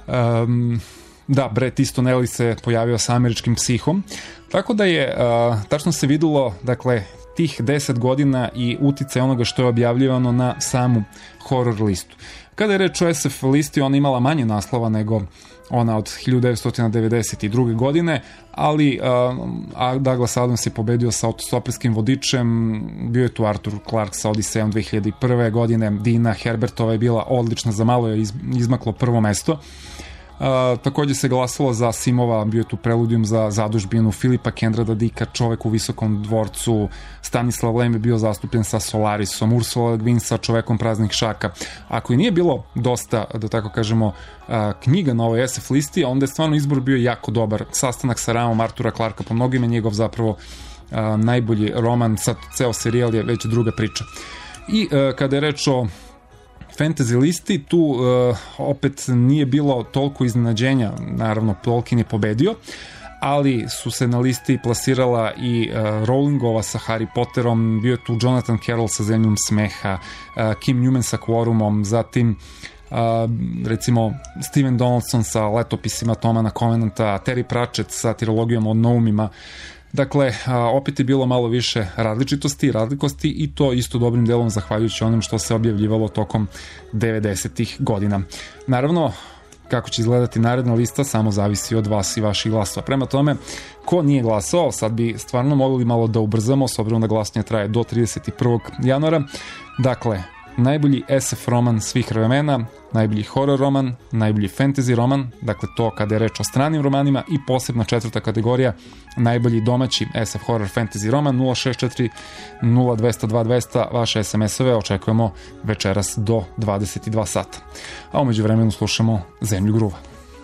D: Um, da, Bret Easton Ellis se pojavio sa Američkim psihom. Tako da je, uh, tačno se videlo, dakle, tih deset godina i uticaj onoga što je objavljivano na samu horror listu. Kada je reč o S F listi, ona imala manje naslova nego ona od hiljadu devetsto devedeset druge godine, ali uh, Douglas Adams je pobedio sa autostoperskim vodičem, bio je tu Arthur Clarke sa Odisejom dve hiljade prve godine, Dina Herbertova je bila odlična, za malo je izmaklo prvo mesto. Uh, takođe se glasalo za Simova, bio je tu Preludijum za Zadužbinu, Filipa Kendrada Dika, Čovek u visokom dvorcu, Stanislav Lem je bio zastupljen sa Solarisom, Ursula Le Guin sa Čovekom praznih šaka. Ako i nije bilo dosta, da tako kažemo, uh, knjiga na ovoj S F listi, onda je stvarno izbor bio jako dobar. Sastanak sa Ramom Artura Clarka, po mnogima njegov zapravo uh, najbolji roman, sad ceo serijal je već druga priča. I uh, kada je reč o fantasy listi, tu uh, opet nije bilo toliko iznenađenja, naravno Tolkien je pobedio, ali su se na listi plasirala i uh, Rowlingova sa Harry Potterom, bio je tu Jonathan Carroll sa Zemljom smeha, uh, Kim Newman sa Quorumom, zatim uh, recimo Steven Donaldson sa Letopisima Tomana Covenanta, Terry Pratchett sa trilogijom o Noumima, Dakle, opet je bilo malo više različitosti i razlikosti i to isto dobrim delom zahvaljujući onom što se objavljivalo tokom devedesetih godina. Naravno, kako će izgledati naredna lista samo zavisi od vas i vaših glasova. Prema tome, ko nije glasao, sad bi stvarno mogli malo da ubrzamo, s obzirom da glasanje traje do trideset prvog januara. Dakle, najbolji es ef roman svih vremena, najbolji horror roman, najbolji fantasy roman, dakle to kada je reč o stranim romanima, i posebna četvrta kategorija, najbolji domaći es ef horror fantasy roman. Nula šest četiri nula dva zero dva dva zero zero, vaše es em es-ove očekujemo večeras do dvadeset dva sata. A umeđu vremenu slušamo Zemlju gruva.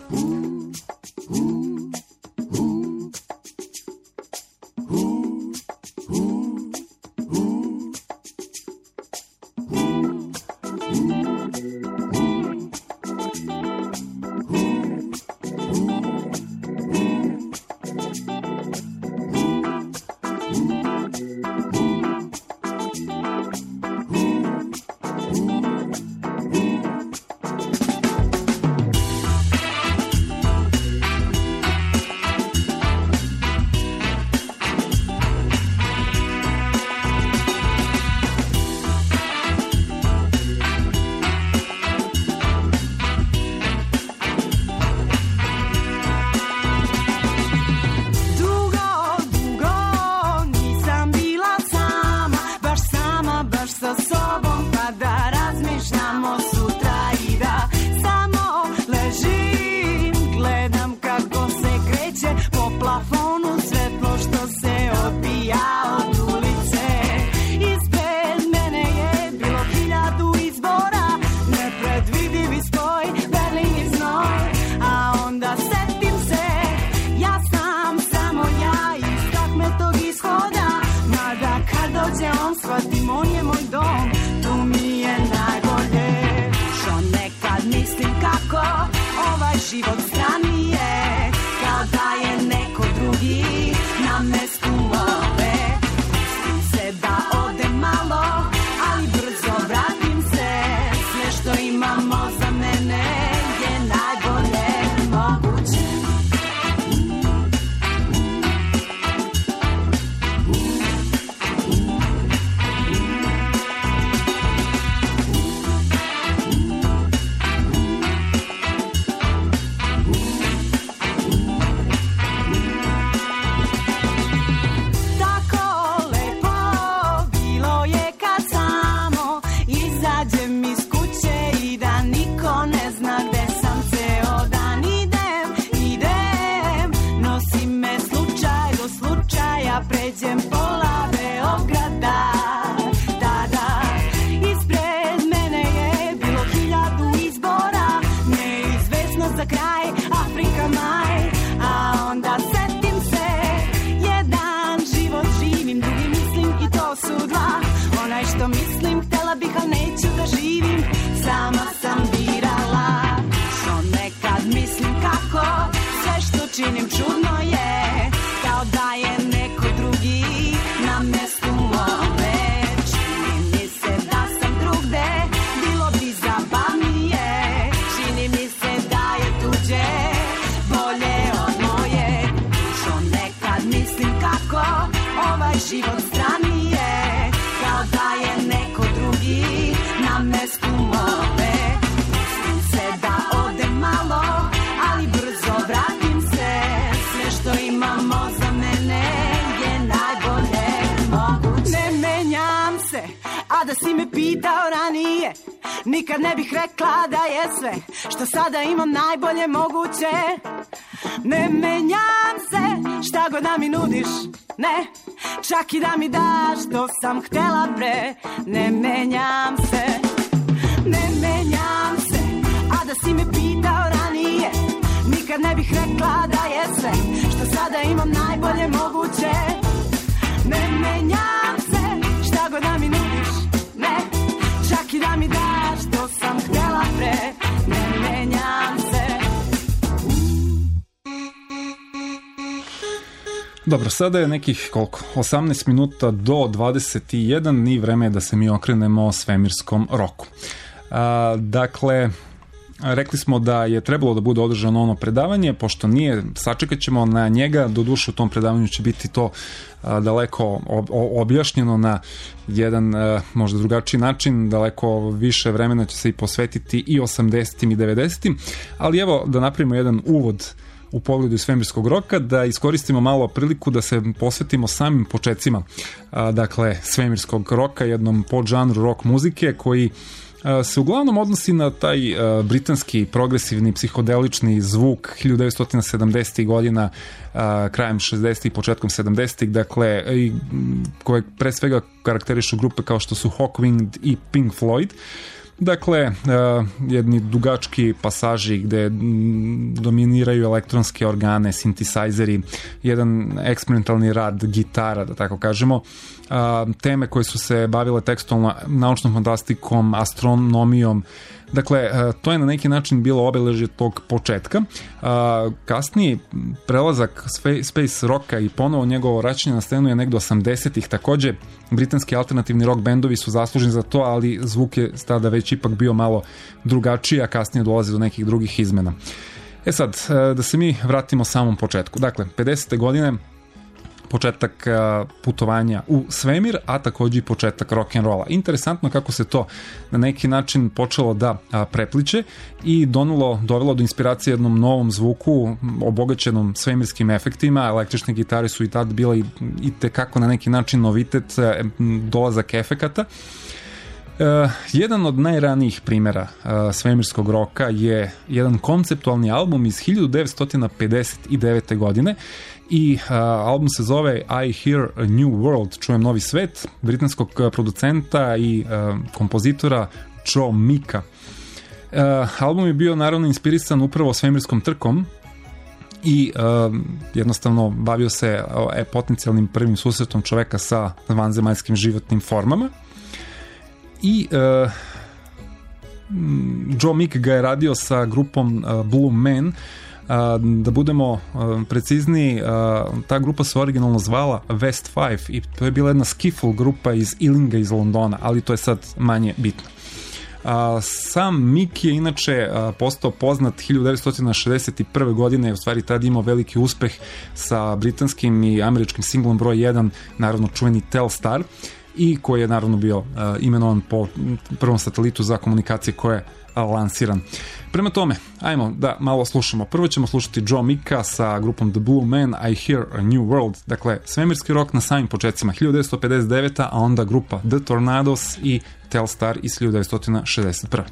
L: Nikad ne bih rekla da je sve što sada imam najbolje moguće. Ne menjam se, šta god da mi nudiš, ne, čak i da mi daš što sam htela pre. Ne menjam se, ne menjam se, a da si me pitao ranije, nikad ne bih rekla da je sve što sada imam najbolje moguće. Ne menjam se, šta god da mi nudiš, ne, čak i da mi daš što sam htela pre. Ne menjam se.
D: Dobro, sada je nekih koliko? osamnaest minuta do dvadeset jedan i vreme je da se mi okrenemo svemirskom roku. A, dakle, rekli smo da je trebalo da bude održano ono predavanje, pošto nije, sačekat ćemo na njega, doduše u tom predavanju će biti to a, daleko ob, objašnjeno na jedan a, možda drugačiji način, daleko više vremena će se i posvetiti i osamdesetim i devedesetim, ali evo da napravimo jedan uvod u pogledu svemirskog roka, da iskoristimo malo priliku da se posvetimo samim početcima, a, dakle, svemirskog roka, jednom podžanru rock muzike koji a, se uglavnom odnosi na taj a, britanski progresivni psihodelični zvuk hiljadu devetsto sedamdesetih godina, a, krajem šezdesetih, početkom sedamdesetih, dakle, i, koje pre svega karakterišu grupe kao što su Hawkwind i Pink Floyd. Dakle, uh, jedni dugački pasaži gde m, dominiraju elektronske organe, sintisajzeri, jedan eksperimentalni rad gitara, da tako kažemo, uh, teme koje su se bavile tekstualno naučnom fantastikom, astronomijom. Dakle, to je na neki način bilo obeležje tog početka. Kasniji prelazak space rocka i ponovo njegovo vraćanje na scenu je negde osamdesetih. Takođe, britanski alternativni rock bendovi su zasluženi za to, ali zvuk je tada već ipak bio malo drugačiji, a kasnije dolazi do nekih drugih izmena. E sad, da se mi vratimo samom početku. Dakle, pedesete godine, početak putovanja u svemir, a takođe i početak rock'n'rolla. Interesantno kako se to na neki način počelo da prepliče i donelo, dovelo do inspiracije jednom novom zvuku, obogaćenom svemirskim efektima. Električne gitare su i tad bila i, i tekako na neki način novitet, dolazak efekata. Uh, jedan od najranijih primjera uh, svemirskog roka je jedan konceptualni album iz hiljadu devetsto pedeset devete. godine i uh, album se zove I Hear a New World, čujem novi svet, britanskog producenta i uh, kompozitora Joe Micka. Uh, album je bio naravno inspirisan upravo svemirskom trkom i uh, jednostavno bavio se uh, potencijalnim prvim susretom čoveka sa vanzemaljskim životnim formama. I uh, Joe Mick ga je radio sa grupom uh, Blue Man. Uh, da budemo uh, precizniji, uh, ta grupa se originalno zvala West Five i to je bila jedna skiffle grupa iz Ealinga iz Londona, ali to je sad manje bitno. Uh, sam Mick je inače uh, postao poznat hiljadu devetsto šezdeset prve. godine, u stvari tad imao veliki uspeh sa britanskim i američkim singlom broj jedan, naravno čuveni Telstar, i koji je naravno bio uh, imenovan po prvom satelitu za komunikacije koje je uh, lansiran. Prema tome, ajmo da malo slušamo. Prvo ćemo slušati Joe Micka sa grupom The Blue Man, I Hear a New World, dakle svemirski rock na samim početcima hiljadu devetsto pedeset devete. a onda grupa The Tornadoes i Telstar iz hiljadu devetsto šezdeset prve.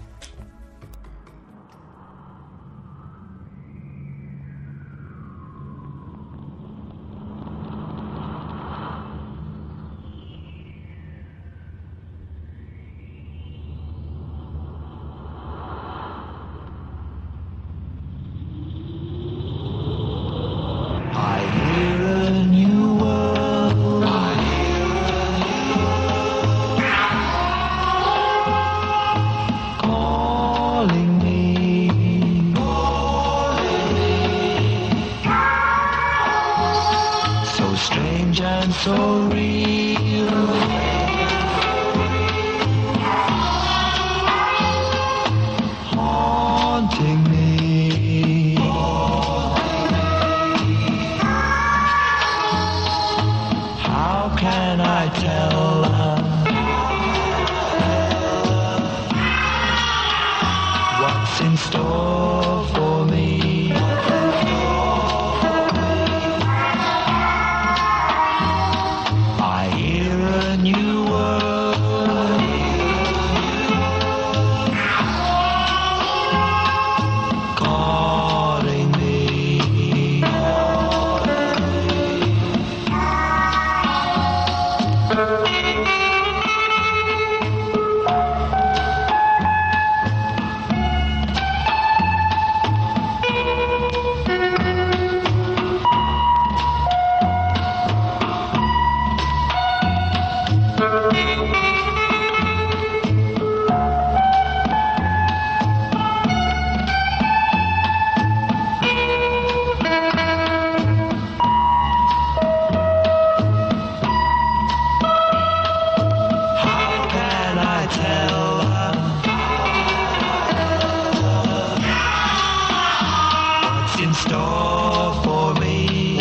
I: store for me.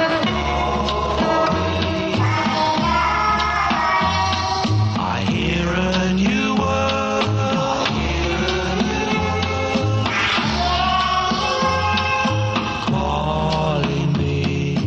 I: I hear a new word calling me.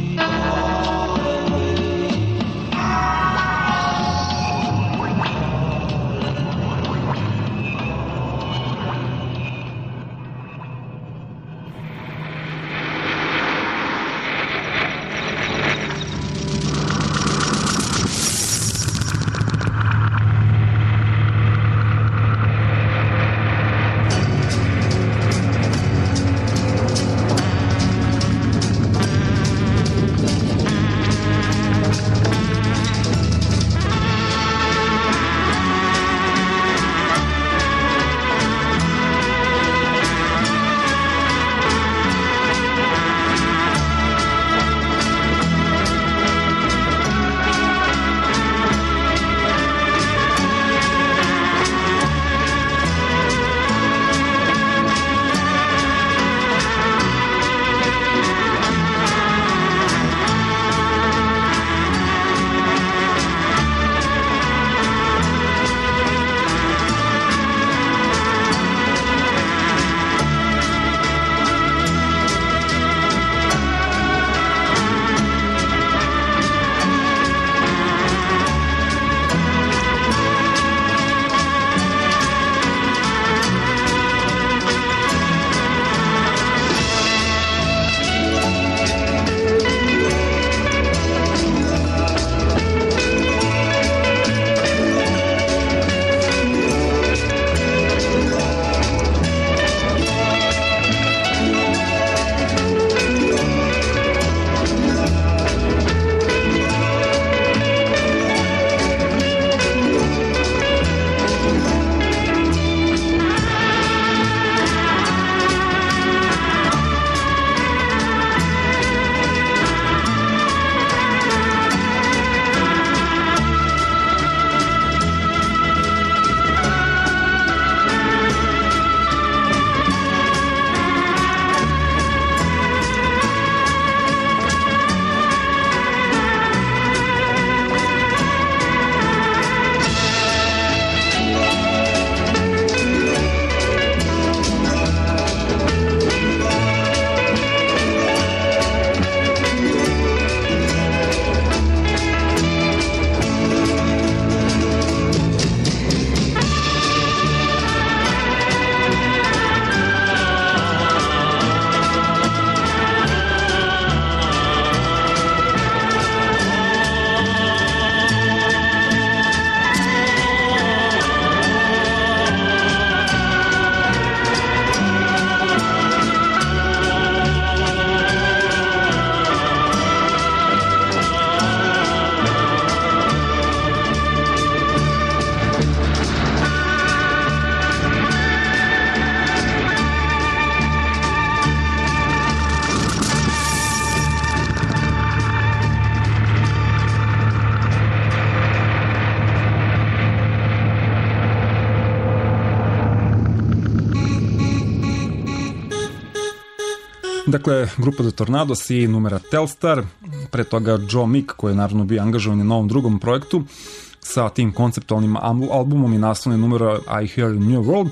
D: Dakle, grupa The Tornados i numera Telstar, pre toga Joe Meek, koji je naravno bio angažovan na novom drugom projektu sa tim konceptualnim albumom i naslovne numera I Hear a New World.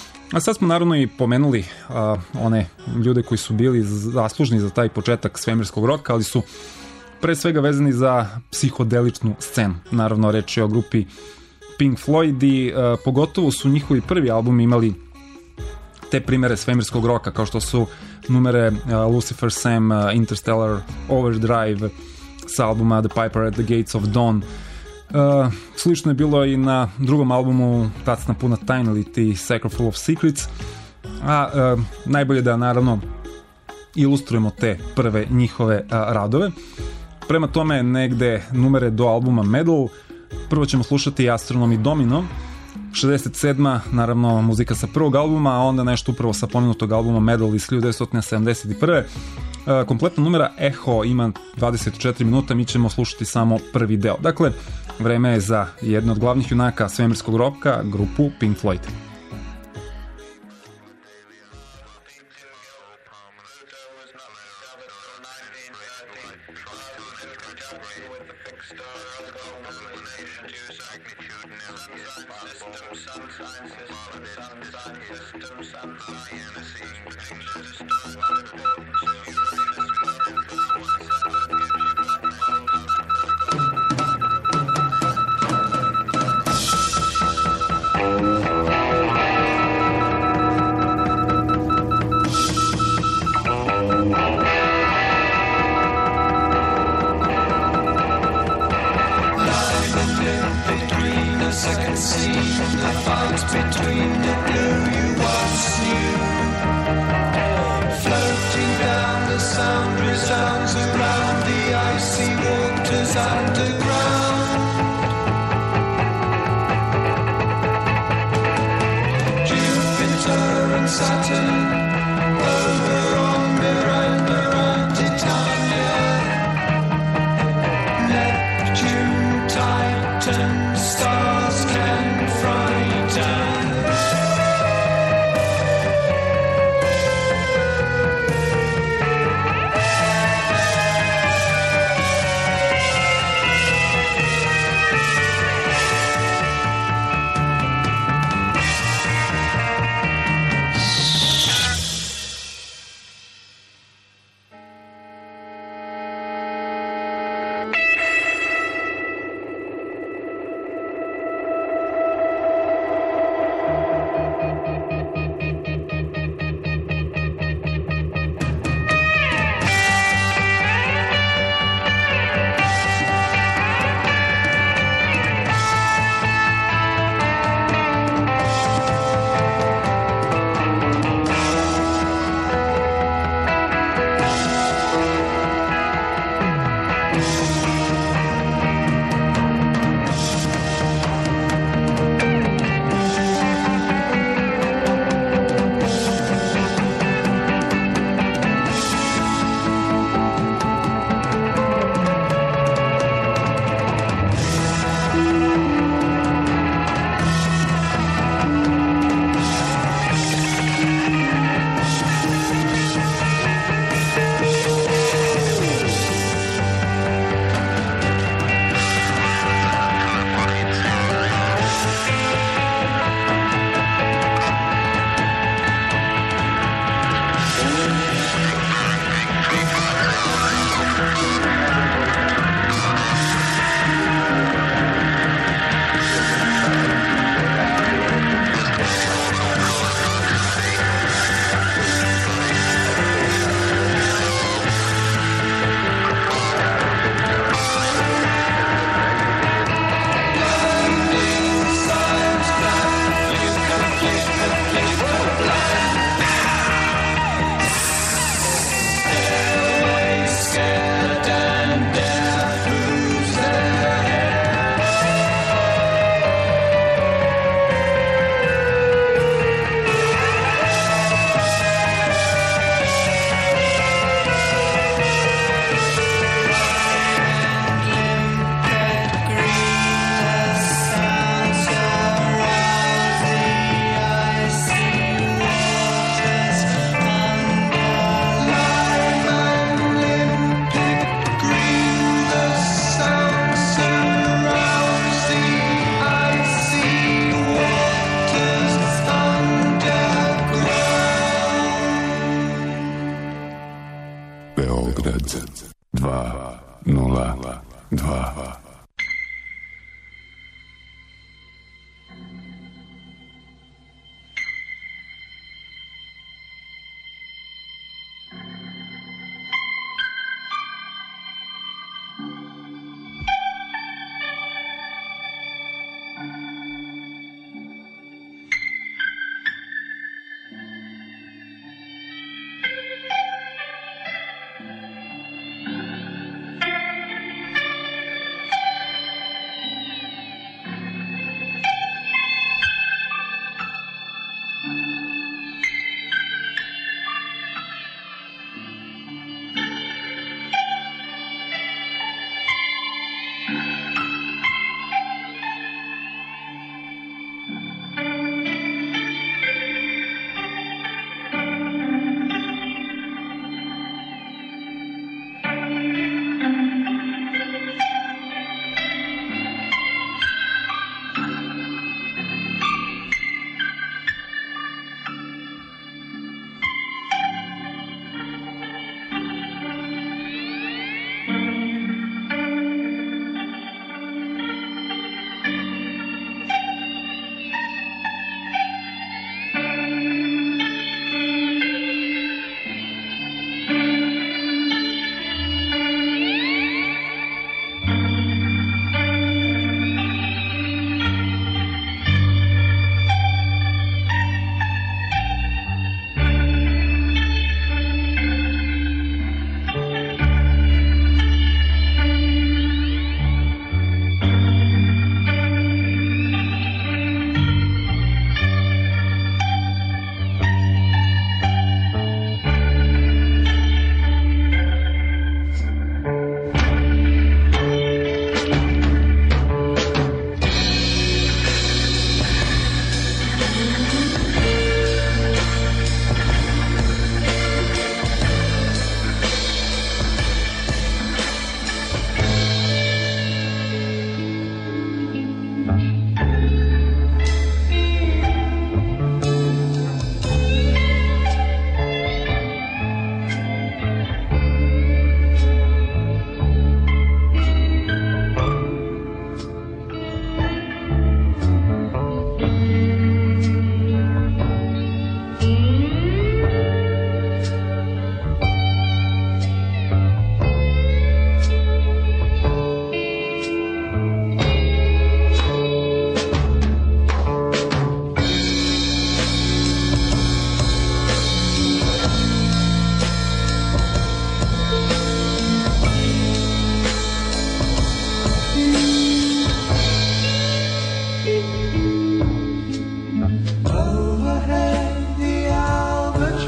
D: A sad smo naravno i pomenuli uh, one ljude koji su bili zaslužni za taj početak svemirskog roka, ali su pre svega vezani za psihodeličnu scenu. Naravno, reč je o grupi Pink Floyd i uh, pogotovo su njihovi prvi albumi imali te primere svemirskog roka, kao što su numere uh, Lucifer Sam, uh, Interstellar Overdrive sa albuma The Piper at the Gates of Dawn. Uh, slično je bilo i na drugom albumu Tacna puna tajna ili ti Sacred Full of Secrets, a uh, najbolje da naravno ilustrujemo te prve njihove uh, radove. Prema tome, negde numere do albuma Medal. Prvo ćemo slušati Astronom i Domino, šezdeset sedma, naravno muzika sa prvog albuma, a onda nešto upravo sa pomenutog albuma Medal iz hiljadu devetsto sedamdeset prve. Uh, kompletna numera Echo ima dvadeset četiri minuta, mi ćemo slušati samo prvi deo. Dakle, vreme je za jednu od glavnih junaka svemirskog roka, grupu Pink Floyd.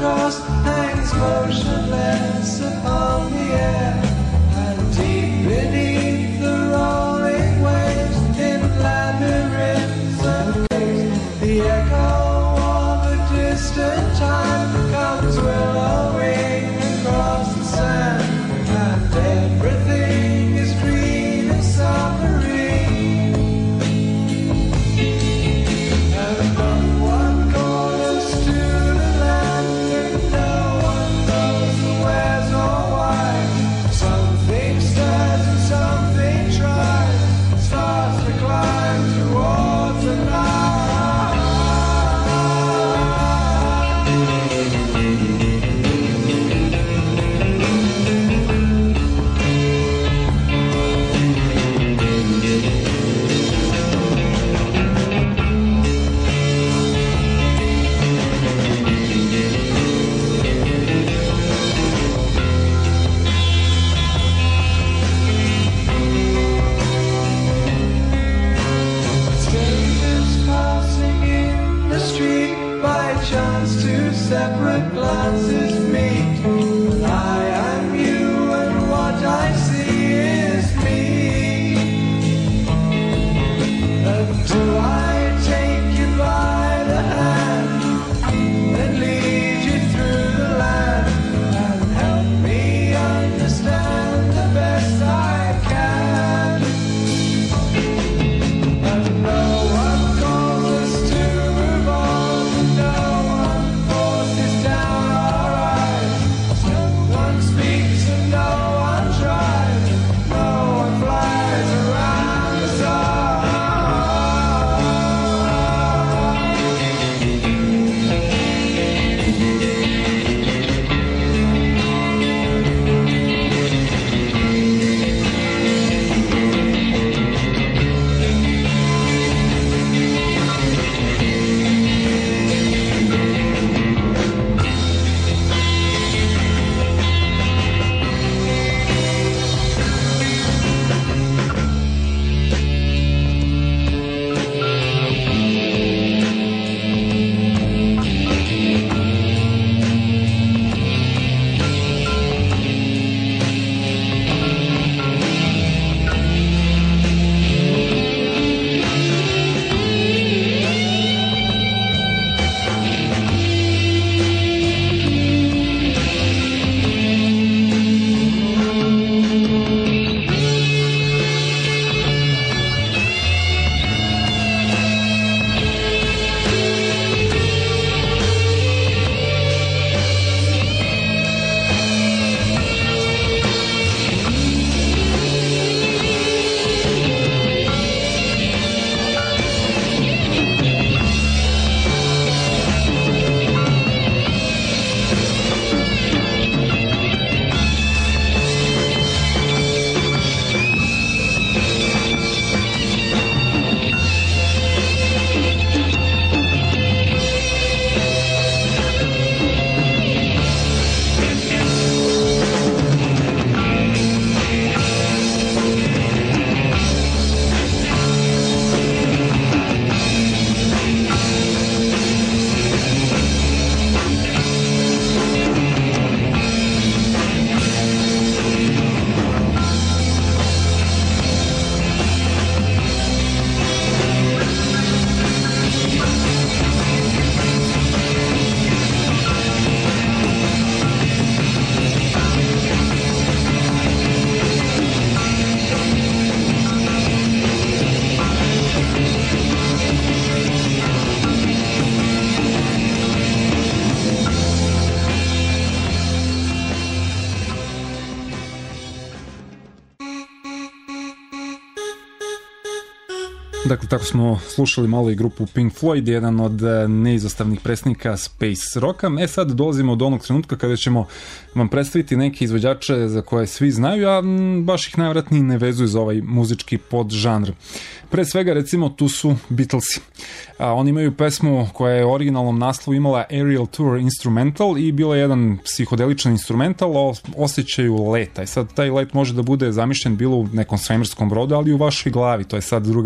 G: cross hangs motionless upon the air, and deep beneath the rolling waves, in labyrinths of caves, the echo of a distant time comes willowing across the sand, and everything is green and summery, and no one calls us to the land, and no one knows the where's or why. Something stirs and something tries, starts to climb towards the night. Strangers passing in the street, by chance two separate glances meet. I am you and what I see is me. And do I take you by the hand and lead you through the land and help me understand the best I can? And no one calls us to move on, and no one forces down our eyes. No one speaks and no one tries, no one flies around the sun.
D: Dakle, tako smo slušali malo i grupu Pink Floyd, jedan od neizostavnih predstavnika space rocka. E sad dolazimo do onog trenutka kada ćemo vam predstaviti neke izvođače za koje svi znaju, a baš ih najvratnije ne vezuju za ovaj muzički podžanr. Pre svega, recimo, tu su Beatlesi. A, oni imaju pesmu koja je u originalnom naslovu imala Aerial Tour Instrumental i bila je jedan psihodeličan instrumental o osjećaju leta. I sad taj let može da bude zamišljen bilo u nekom svemirskom brodu, ali i u vašoj glavi, to je sad druga priča.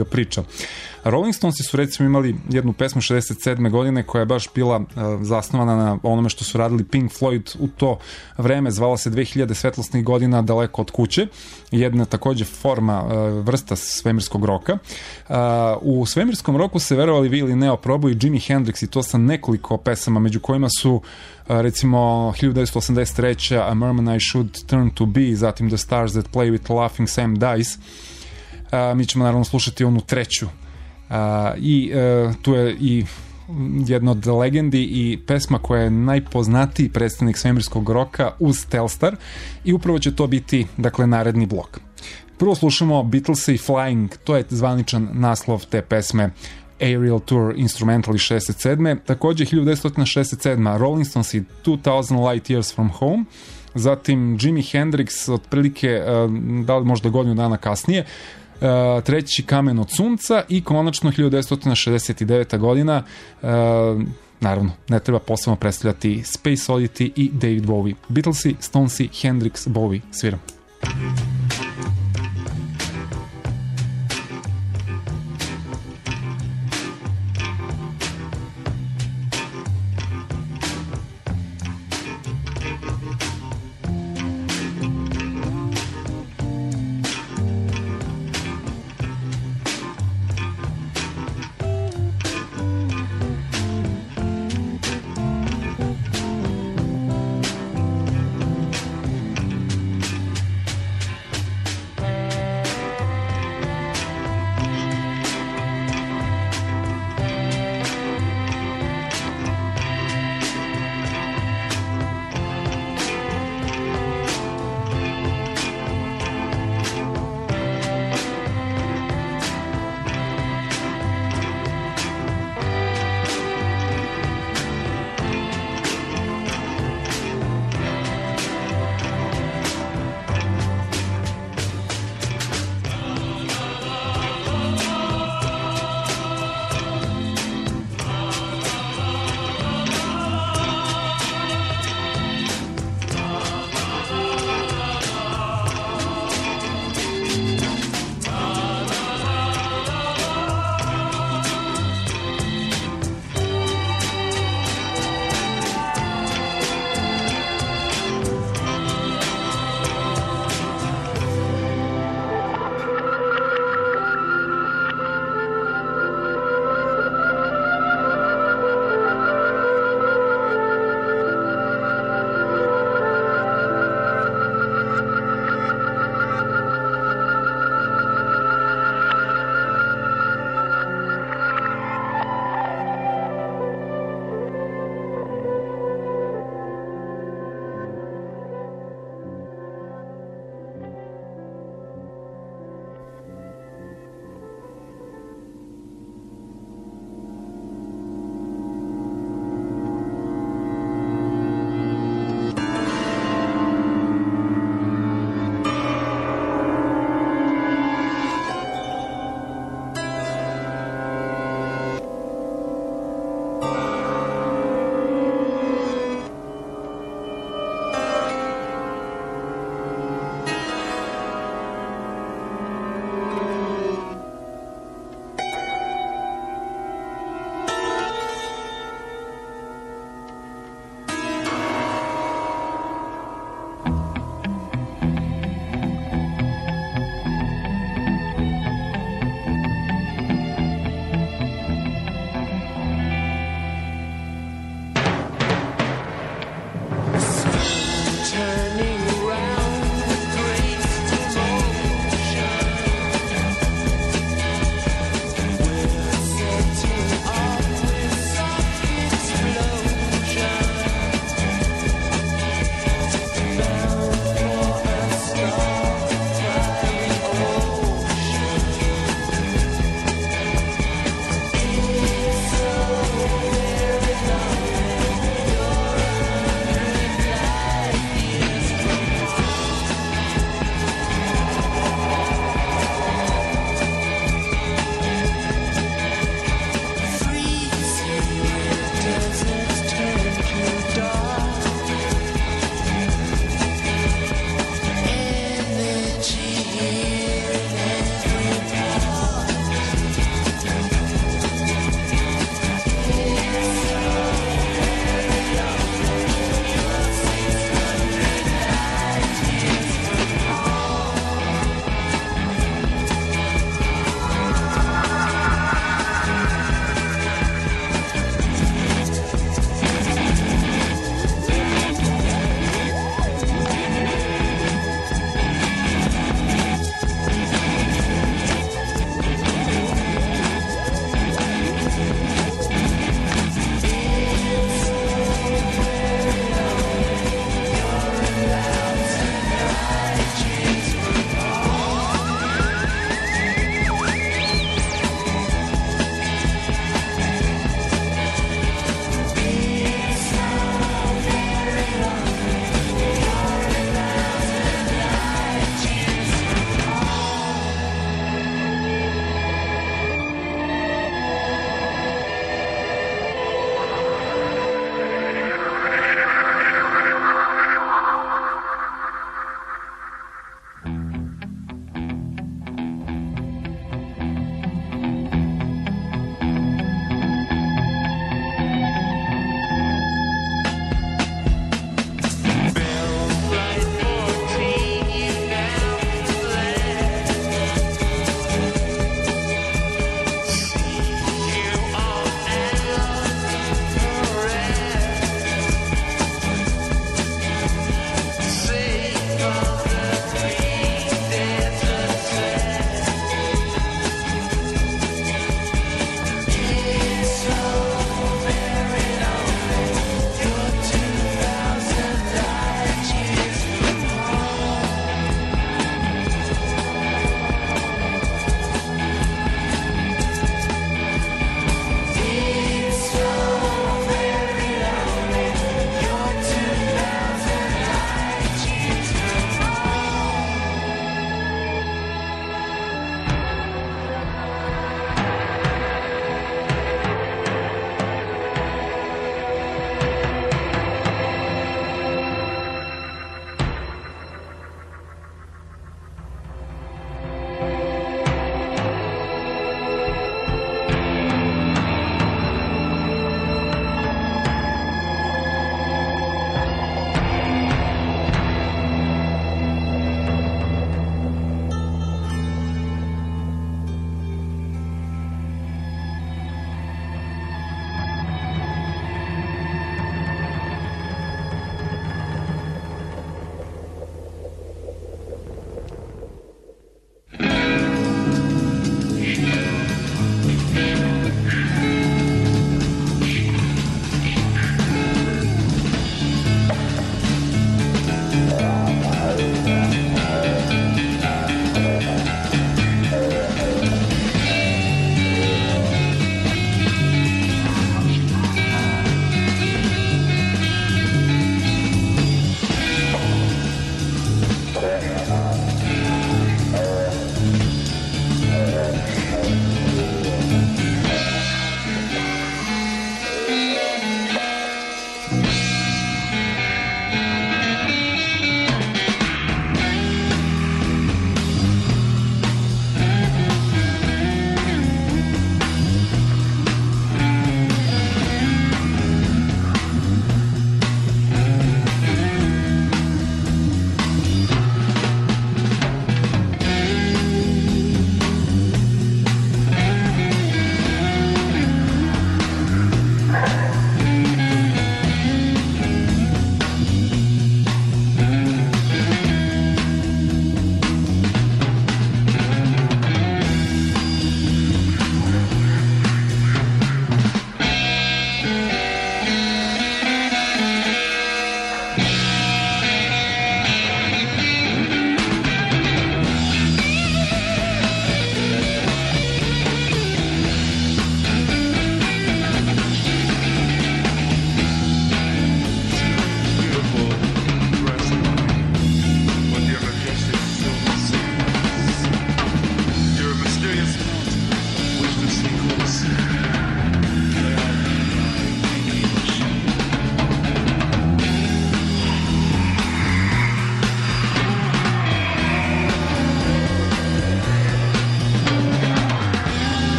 D: Rolling Stonesi su recimo imali jednu pesmu šezdeset sedme godine koja je baš bila uh, zasnovana na onome što su radili Pink Floyd u to vreme, zvala se dve hiljade svetlosnih godina daleko od kuće, jedna takođe forma, uh, vrsta svemirskog roka. Uh, u svemirskom roku se, verovali vi ili ne, oprobao i Jimi Hendrix, i to sa nekoliko pesama, među kojima su uh, recimo hiljadu devetsto osamdeset treće A Merman I Should Turn to Be, zatim The Stars That Play With Laughing Sam Dice. Uh, mi ćemo naravno slušati onu treću. Uh, i uh, tu je i jedna od legendi i pesma koja je najpoznatiji predstavnik svemirskog roka uz Telstar, i upravo će to biti, dakle, naredni blok. Prvo slušamo Beatles i Flying, to je zvaničan naslov te pesme, Aerial Tour Instrumental iz šezdeset sedme. Takođe hiljadu devetsto šezdeset sedma Rolling Stones i two thousand Light Years From Home, zatim Jimi Hendrix otprilike uh, da li možda godinu dana kasnije, Uh, treći Kamen od sunca, i konačno hiljadu devetsto šezdeset deveta godina, uh, naravno ne treba posebno predstavljati, Space Oddity i David Bowie. Beatlesi, Stonesi, Hendrix, Bowie sviram.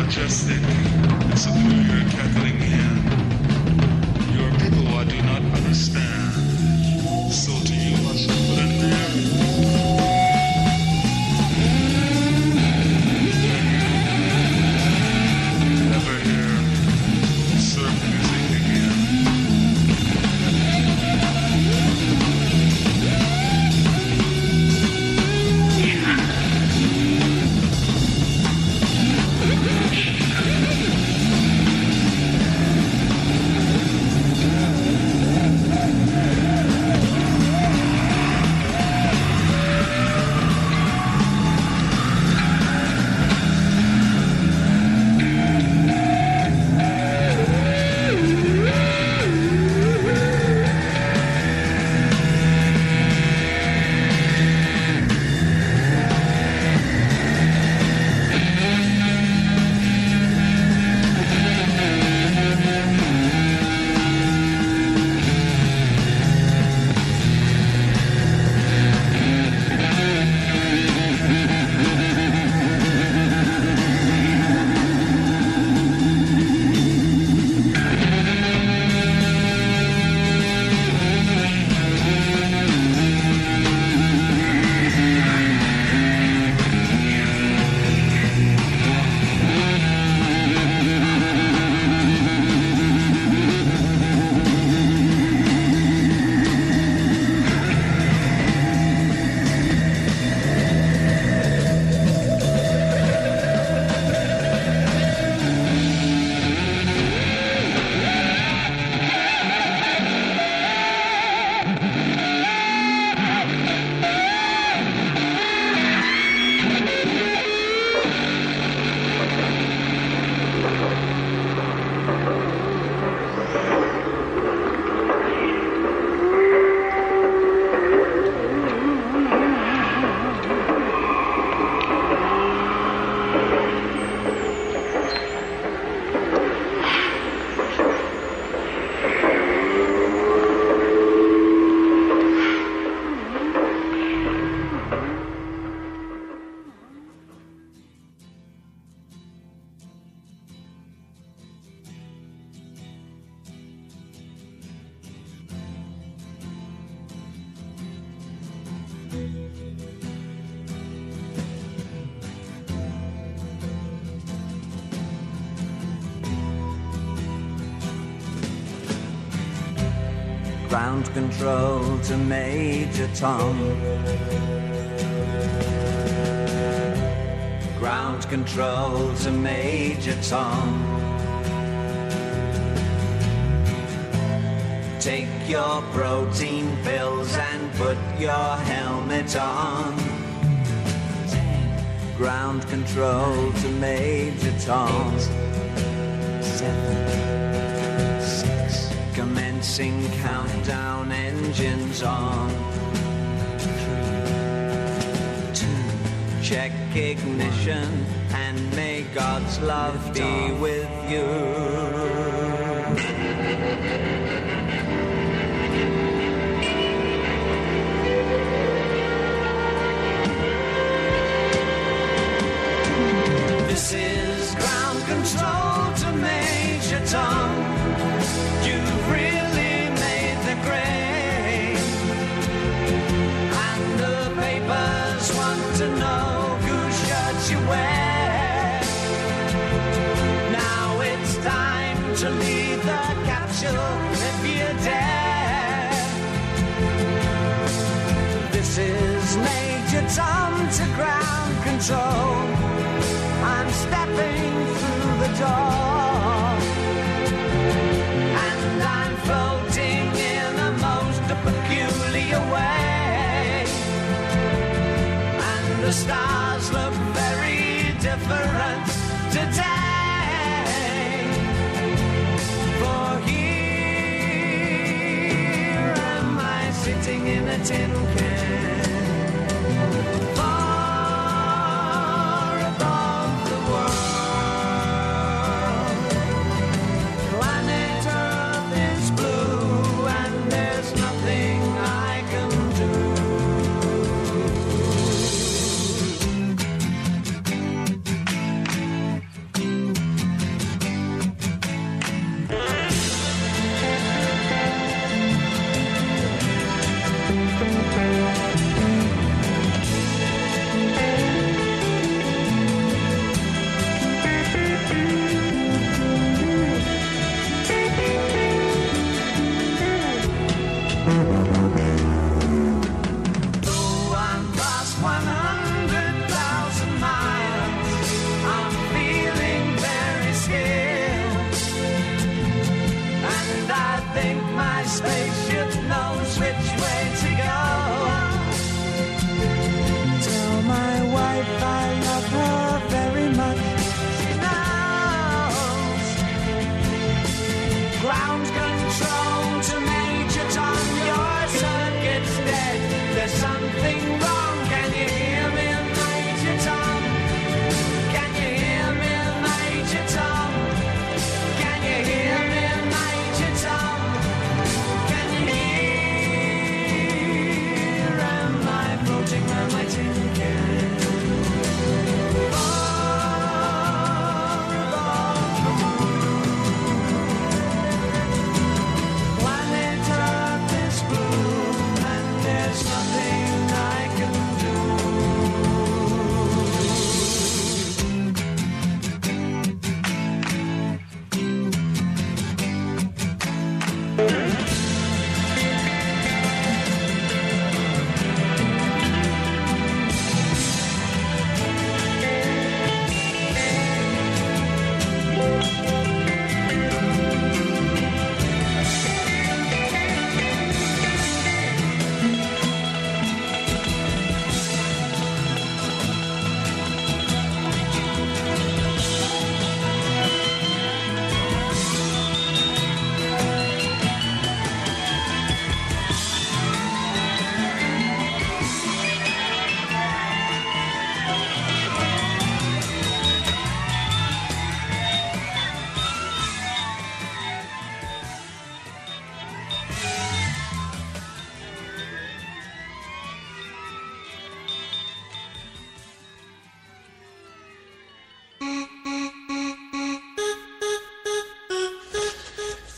M: majestic and superior cackling hen. You are people I do not understand. So to you I shall put an end. Never hear surf music again.
N: Ground control to Major Tom. Ground control to Major Tom. Take your protein pills and put your helmet on. Ground control to Major Tom. Eight, seven, six. Commencing countdown, engines on. Three, two. Check ignition and may God's love be with you. This is ground control to Major Tom. You've really made the grade, and the papers want to know whose shirt you wear. Now it's time to leave the capsule if you dare. This is Major Tom to ground control. I'm stepping through the door, and I'm floating in a most peculiar way, and the stars look very different today. For here am I sitting in a tin can.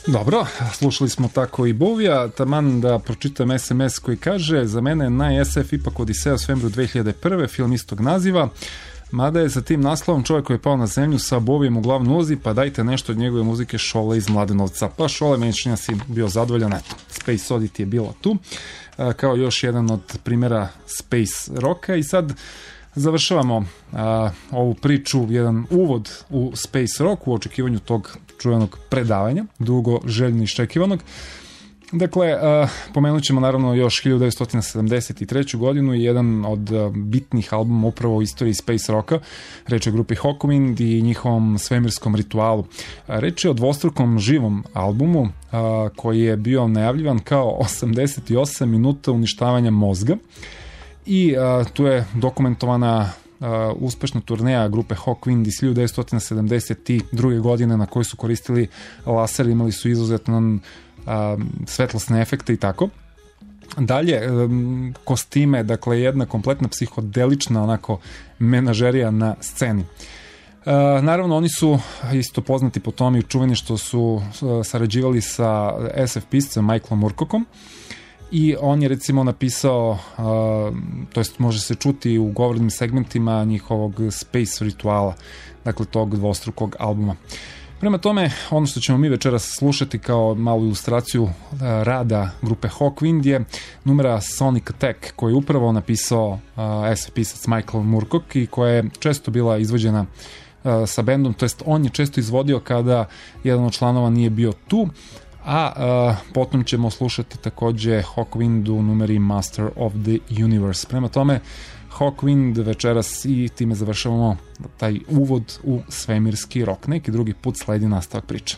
D: Dobro, slušali smo tako i Bovija, taman da pročitam es em es koji kaže: za mene je naj-es ef ipak Odiseja u svemiru dve hiljade prve, film istog naziva, mada je sa tim naslovom čovjek koji je pao na zemlju sa Bovijem u glavnoj ulozi, pa dajte nešto od njegove muzike Šole iz Mladenovca. Pa Šole, menčinja si bio zadovoljan, eto, Space Oddity je bila tu, kao još jedan od primjera Space Rocka. I sad završavamo a, ovu priču, jedan uvod u Space Rock u očekivanju tog čuvenog predavanja, dugo željno iščekivanog. Dakle, uh, pomenut ćemo naravno još hiljadu devetsto sedamdeset treću godinu i jedan od uh, bitnih albuma upravo u istoriji Space Rocka. Reč je o grupi Hawkwind i njihovom svemirskom ritualu. Uh, reč je o dvostrukom živom albumu uh, koji je bio najavljivan kao osamdeset osam minuta uništavanja mozga i uh, tu je dokumentovana Uh, uspešna turneja grupe Hawkwind iz hiljadu devetsto sedamdeset druge godine na kojoj su koristili laser, imali su izuzetno uh, svetlosne efekte i tako. Dalje, um, kostime, dakle jedna kompletna psihodelična onako menažerija na sceni. Uh, naravno, oni su isto poznati po tome i čuveni što su uh, sarađivali sa es ef piscem Michaelom Moorcockom. I on je recimo napisao, uh, to jest može se čuti u govornim segmentima njihovog Space rituala, dakle tog dvostrukog albuma. Prema tome, ono što ćemo mi večeras slušati kao malu ilustraciju uh, rada grupe Hawkwind je numera Sonic Attack, koju je upravo napisao uh, es ef pisac Michael Moorcock i koja je često bila izvođena uh, sa bendom, to jest on je često izvodio kada jedan od članova nije bio tu. A uh, potom ćemo slušati takođe Hawkwind u numeri Master of the Universe. Prema tome, Hawkwind večeras i time završavamo taj uvod u svemirski rock. Neki drugi put sledi nastavak priče.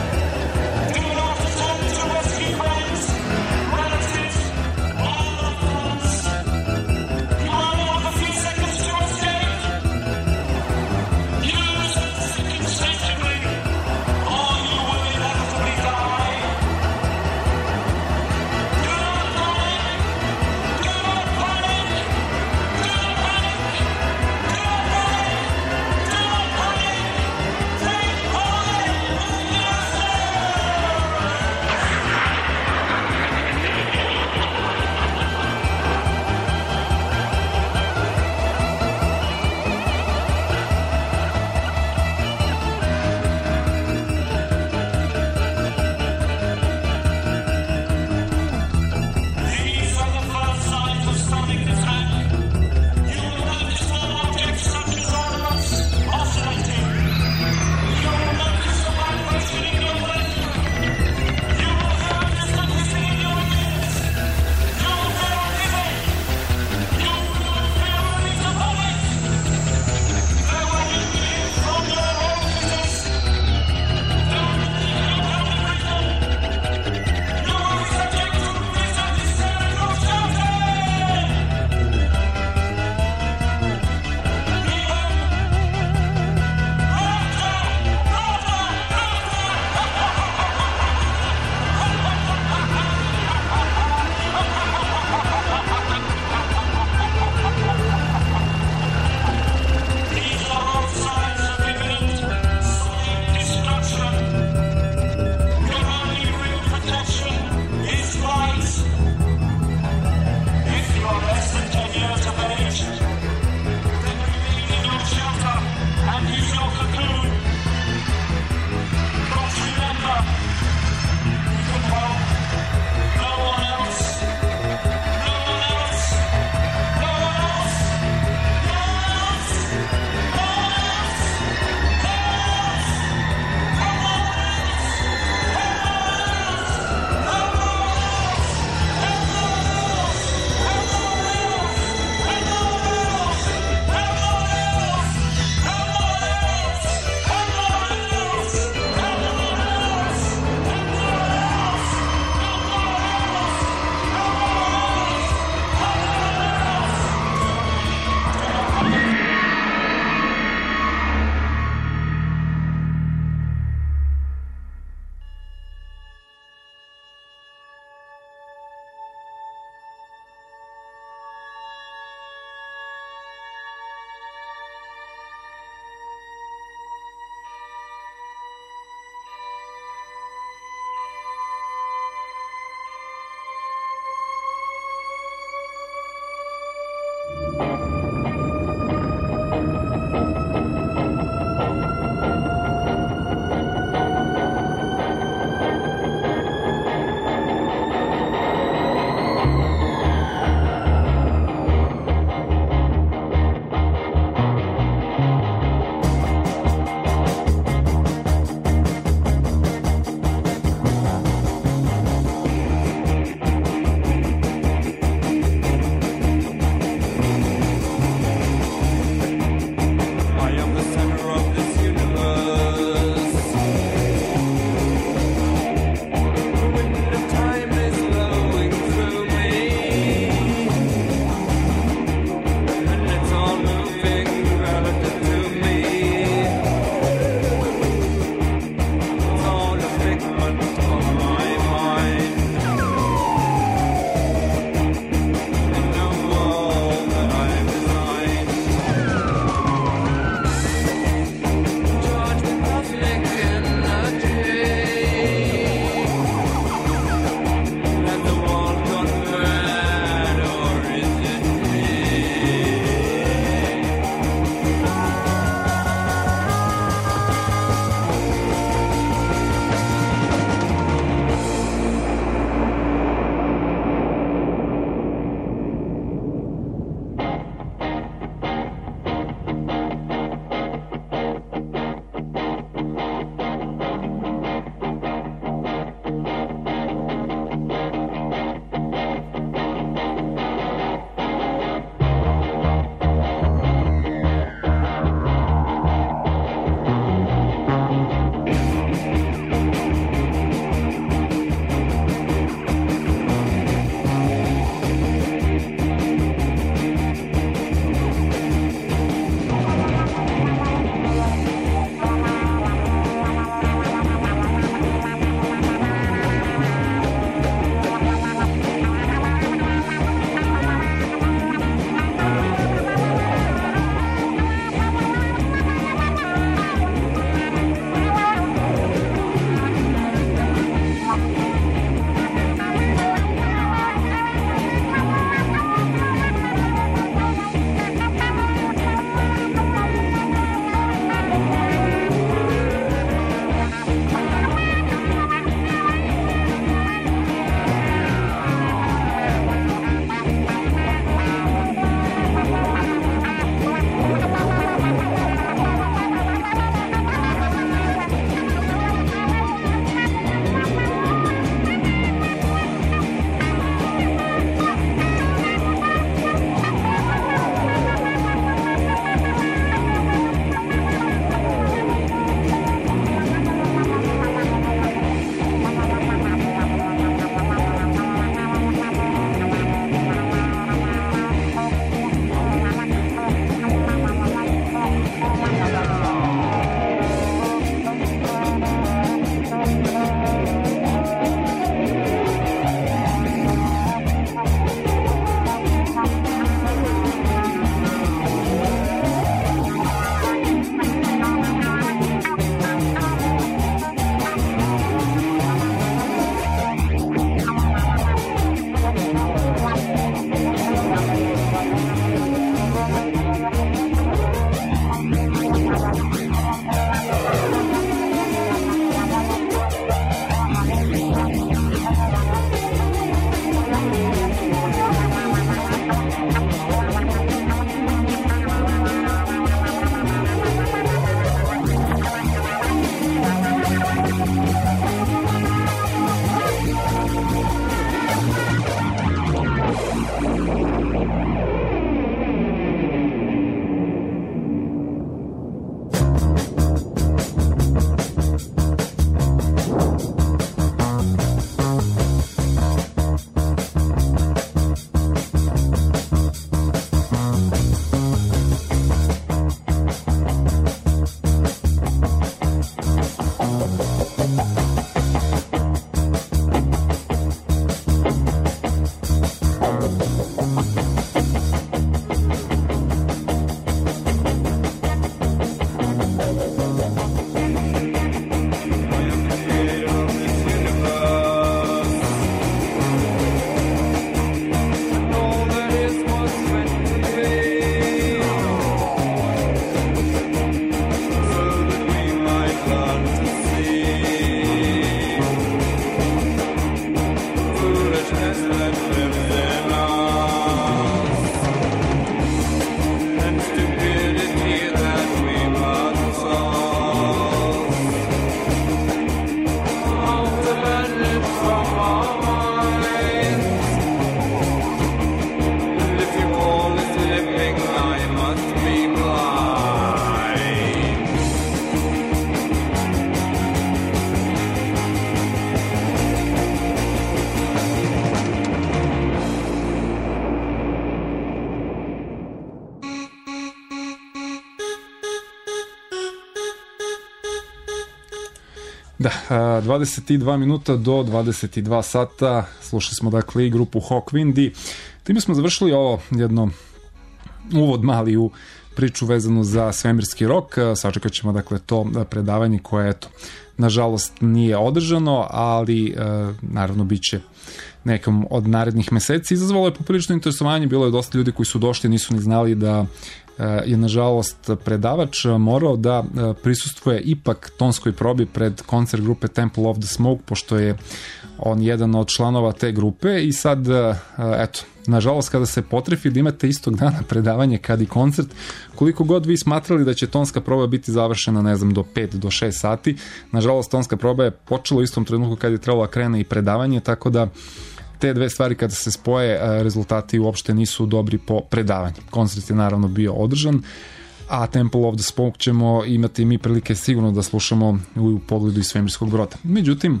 D: Da, dvadeset dva minuta do dvadeset dva sata, slušali smo dakle i grupu Hawkwind i time smo završili ovo jedno uvod mali u priču vezanu za svemirski rok. Sačekat ćemo dakle to predavanje koje eto nažalost nije održano, ali naravno bit će nekom od narednih meseci. Izazvalo je poprilično interesovanje, bilo je dosta ljudi koji su došli, nisu ni znali da je nažalost predavač morao da prisustvuje ipak tonskoj probi pred koncert grupe Temple of the Smoke, pošto je on jedan od članova te grupe i sad, eto, nažalost kada se potrefi da imate istog dana predavanje kad i koncert, koliko god vi smatrali da će tonska proba biti završena, ne znam, do pet do šest sati, nažalost tonska proba je počela u istom trenutku kad je trebalo da krene i predavanje, tako da te dve stvari kada se spoje, rezultati uopšte nisu dobri po predavanju. Koncert je naravno bio održan, a Temple of the Smoke ćemo imati mi prilike sigurno da slušamo u pogledu iz svemirskog broda. Međutim,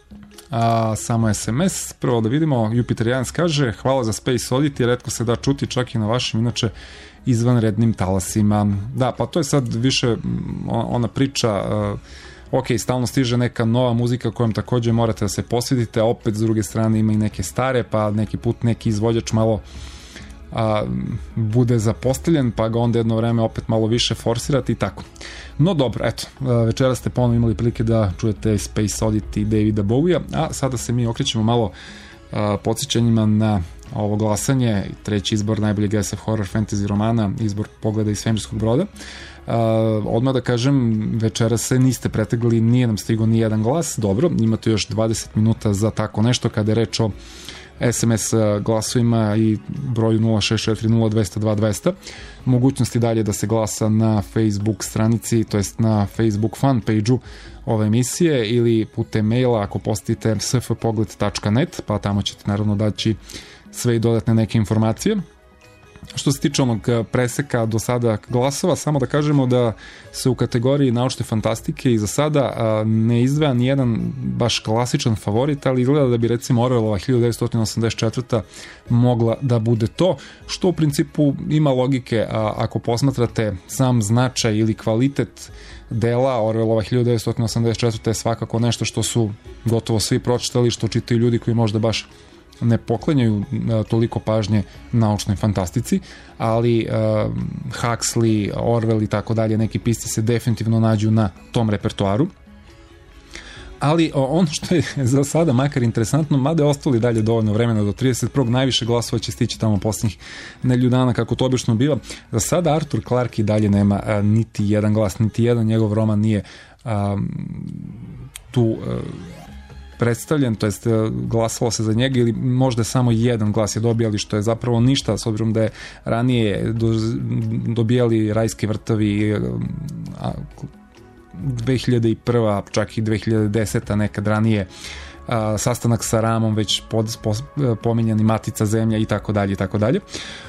D: a, samo es em es, prvo da vidimo, Jupiter Jans kaže, hvala za Space Oddity, retko se da čuti čak i na vašim, inače, izvanrednim talasima. Da, pa to je sad više ona priča, a, ok, stalno stiže neka nova muzika kojom takođe morate da se posvetite, a opet s druge strane ima i neke stare, pa neki put neki izvođač malo a, bude zapostavljen, pa ga onda jedno vreme opet malo više forsirati i tako. No dobro, eto, večera ste ponovno imali prilike da čujete Space Oddity Davida Bowie-a, a sada se mi okrećemo malo a, podsjećanjima na ovo glasanje, treći izbor najboljeg es ef horror fantasy romana, izbor Pogleda iz svemirskog broda. Uh, odmah da kažem, večera se niste pretegli, nije nam stigo ni jedan glas, dobro, imate još dvadeset minuta za tako nešto kada je reč o es em es glasovima i broju nula šest četiri nula dva nula dva dva nula nula. Mogućnosti dalje da se glasa na Facebook stranici, to jest na Facebook fan page-u ove emisije ili putem maila ako postavite s f pogled tačka net, pa tamo ćete naravno daći sve i dodatne neke informacije. Što se tiče onog preseka do sada glasova, samo da kažemo da se u kategoriji naučne fantastike i za sada ne izdvaja nijedan baš klasičan favorit, ali izgleda da bi recimo Orwellova hiljadu devetsto osamdeset četvrta mogla da bude to, što u principu ima logike, a ako posmatrate sam značaj ili kvalitet dela, Orwellova hiljadu devetsto osamdeset četvrta je svakako nešto što su gotovo svi pročitali, što čitaju ljudi koji možda baš ne poklanjaju toliko pažnje naučnoj fantastici, ali uh, Huxley, Orwell i tako dalje, neki pisci se definitivno nađu na tom repertoaru. Ali ono što je za sada makar interesantno, mada je ostali dalje dovoljno vremena do trideset prvog najviše glasova će stići tamo posljednjih nedelju dana kako to obično biva. Za sada Arthur Clarke i dalje nema a, niti jedan glas, niti jedan njegov roman nije a, tu a, predstavljen, to jest glasalo se za njega ili možda samo jedan glas je dobijali, što je zapravo ništa s obzirom da je ranije do, dobijali Rajski vrtovi a, dve hiljade prva, čak i dve hiljade deseta nekad ranije, a, sastanak sa Ramom već pod, po, pominjani Matica zemlja i tako dalje i tako dalje.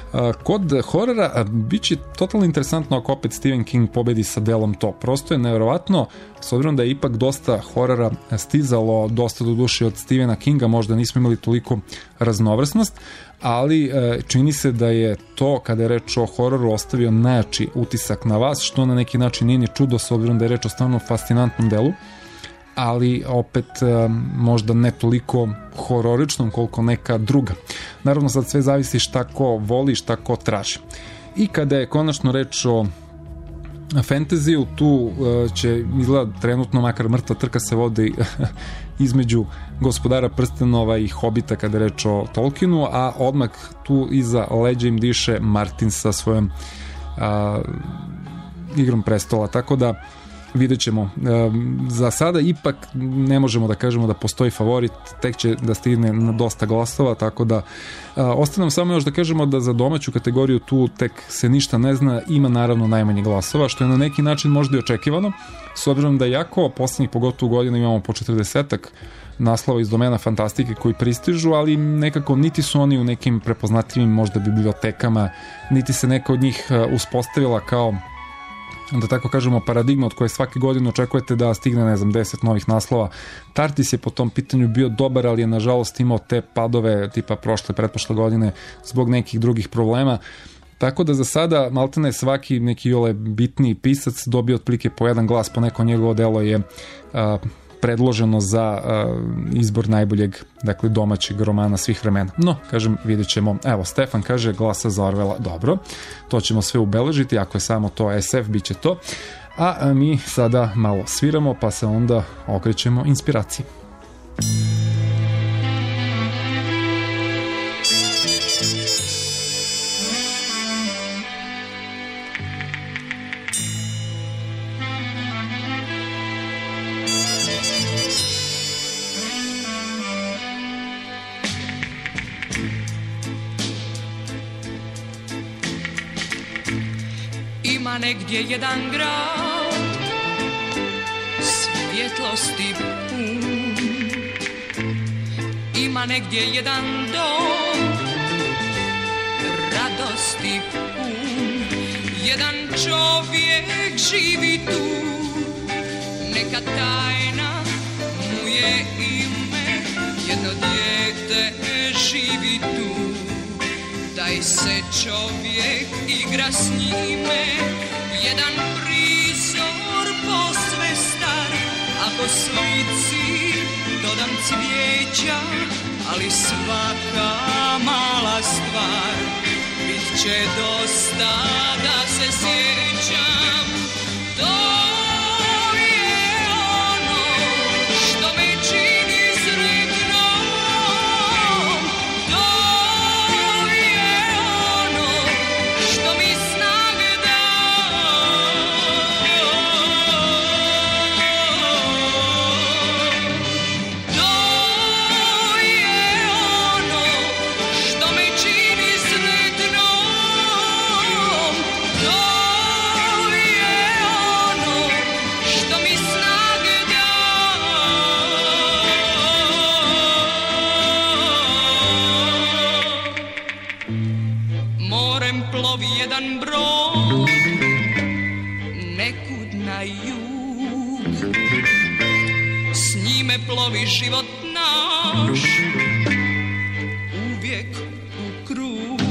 D: Kod horora bit će totalno interesantno ako opet Stephen King pobedi sa delom to. Prosto je nevjerovatno, s obzirom da je ipak dosta horora stizalo, dosta do duše od Stephena Kinga, možda nismo imali toliko raznovrsnost, ali čini se da je to, kada je reč o hororu, ostavio najjači utisak na vas, što na neki način nije ni čudo, s obzirom da je reč o stvarno fascinantnom delu, ali opet možda ne toliko hororičnom koliko neka druga. Naravno sad sve zavisi šta ko voli, šta ko traži. I kada je konačno reč o fantaziju, tu će izgleda trenutno makar mrtva trka se vodi između Gospodara prstenova i Hobita kada je reč o Tolkienu, a odmah tu iza leđa im diše Martin sa svojom a, Igrom prestola, tako da vidjet ćemo. Za sada ipak ne možemo da kažemo da postoji favorit, tek će da stigne na dosta glasova, tako da ostaje nam samo još da kažemo da za domaću kategoriju tu tek se ništa ne zna, ima naravno najmanje glasova, što je na neki način možda i očekivano, s obzirom da jako poslednjih pogotovo godina imamo po četrdesetak naslova iz domena fantastike koji pristižu, ali nekako niti su oni u nekim prepoznatljivim možda bibliotekama, niti se neka od njih uspostavila kao, da tako kažemo, paradigma od koje svake godine očekujete da stigne, ne znam, deset novih naslova. Tartis je po tom pitanju bio dobar, ali je nažalost imao te padove tipa prošle, pretprošle godine zbog nekih drugih problema. Tako da za sada maltene svaki neki ole bitniji pisac dobio otprilike po jedan glas, po neko njegovo delo je a, predloženo za uh, izbor najboljeg, dakle, domaćeg romana svih vremena. No, kažem, vidjet ćemo. Evo, Stefan kaže glasa za Orwella. Dobro, to ćemo sve ubeležiti, ako je samo to es ef, bit će to. A, a mi sada malo sviramo, pa se onda okrećemo inspiraciji.
O: Ima negdje jedan grad svjetlosti pun, ima negdje jedan dom radosti pun, jedan čovjek živi tu, neka tajna mu je ime, jedno dijete živi tu. Taj se čovjek igra s njime, jedan prizor posve star, ako slici dodam cvijeća, ali svaka mala stvar bit će dosta da se sjećam. To je ono što me čini sretnom, to jedan brod nekud na jug, s njime plovi život naš uvijek u krug.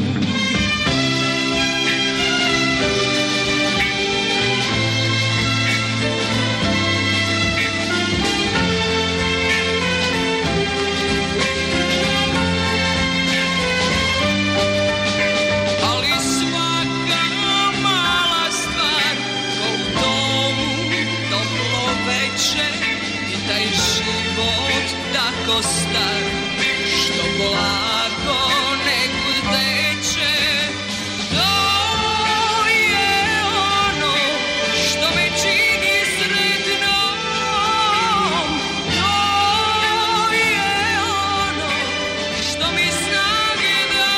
O: Tako star, što blago nekud teče, to je ono što me čini sretnom, to je ono što mi snage da.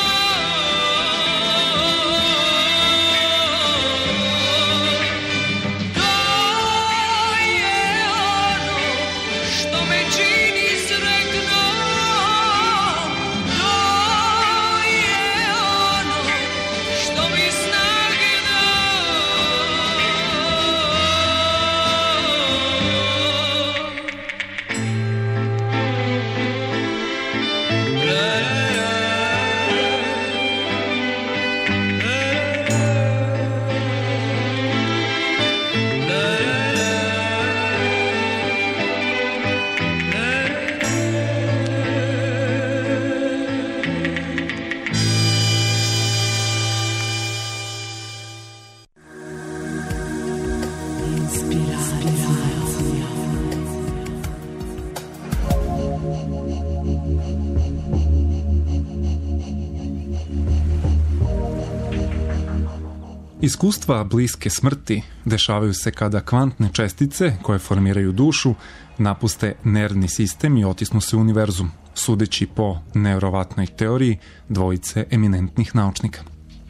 O: To je ono što me čini sretnom.
D: Iskustva bliske smrti dešavaju se kada kvantne čestice koje formiraju dušu napuste nervni sistem i otisnu se u univerzum, sudeći po nevjerovatnoj teoriji dvojice eminentnih naučnika.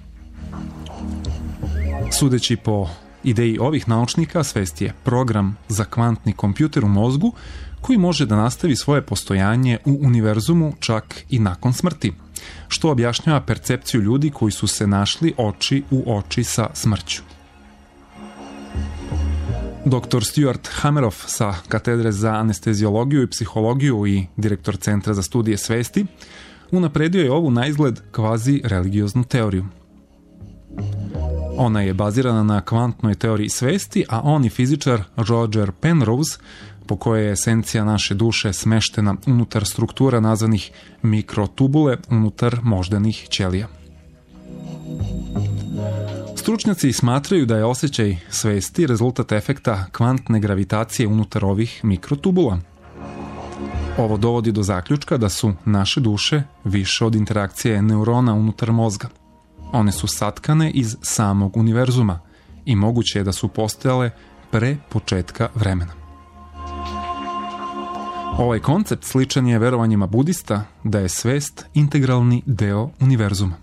D: Sudeći po ideji ovih naučnika, svest je program za kvantni kompjuter u mozgu koji može da nastavi svoje postojanje u univerzumu čak i nakon smrti, što objašnjava percepciju ljudi koji su se našli oči u oči sa smrću. doktor Stuart Hameroff sa katedre za anesteziologiju i psihologiju i direktor Centra za studije svesti unapredio je ovu naizgled kvazi religioznu teoriju. Ona je bazirana na kvantnoj teoriji svesti, a on i fizičar Roger Penrose po kojoj je esencija naše duše smeštena unutar struktura nazvanih mikrotubule unutar moždanih ćelija. Stručnjaci smatraju da je osjećaj svesti rezultat efekta kvantne gravitacije unutar ovih mikrotubula. Ovo dovodi do zaključka da su naše duše više od interakcije neurona unutar mozga. One su satkane iz samog univerzuma i moguće je da su postojale pre početka vremena. Ovaj koncept sličan je verovanjima budista da je svest integralni deo univerzuma.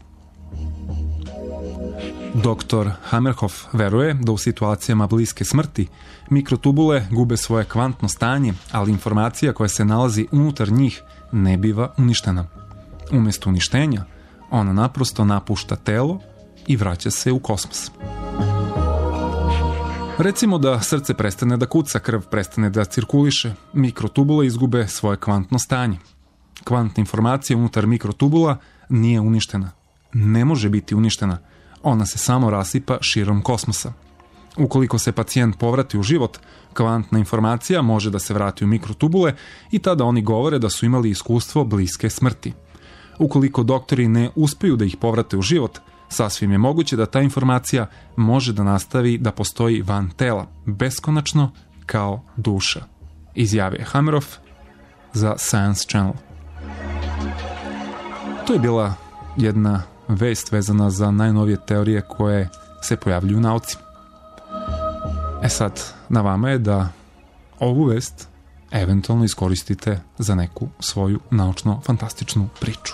D: Doktor Hammerhoff veruje da u situacijama bliske smrti mikrotubule gube svoje kvantno stanje, ali informacija koja se nalazi unutar njih ne biva uništena. Umjesto uništenja, ona naprosto napušta telo i vraća se u kosmos. Recimo da srce prestane da kuca, krv prestane da cirkuliše, mikrotubule izgube svoje kvantno stanje. Kvantna informacija unutar mikrotubula nije uništena. Ne može biti uništena. Ona se samo rasipa širom kosmosa. Ukoliko se pacijent povrati u život, kvantna informacija može da se vrati u mikrotubule i tada oni govore da su imali iskustvo bliske smrti. Ukoliko doktori ne uspeju da ih povrate u život, sasvim je moguće da ta informacija može da nastavi da postoji van tela, beskonačno kao duša, izjavio je Hammerhoff za Science Channel. To je bila jedna vest vezana za najnovije teorije koje se pojavljuju u nauci. E sad, na vama je da ovu vest eventualno iskoristite za neku svoju naučno-fantastičnu priču.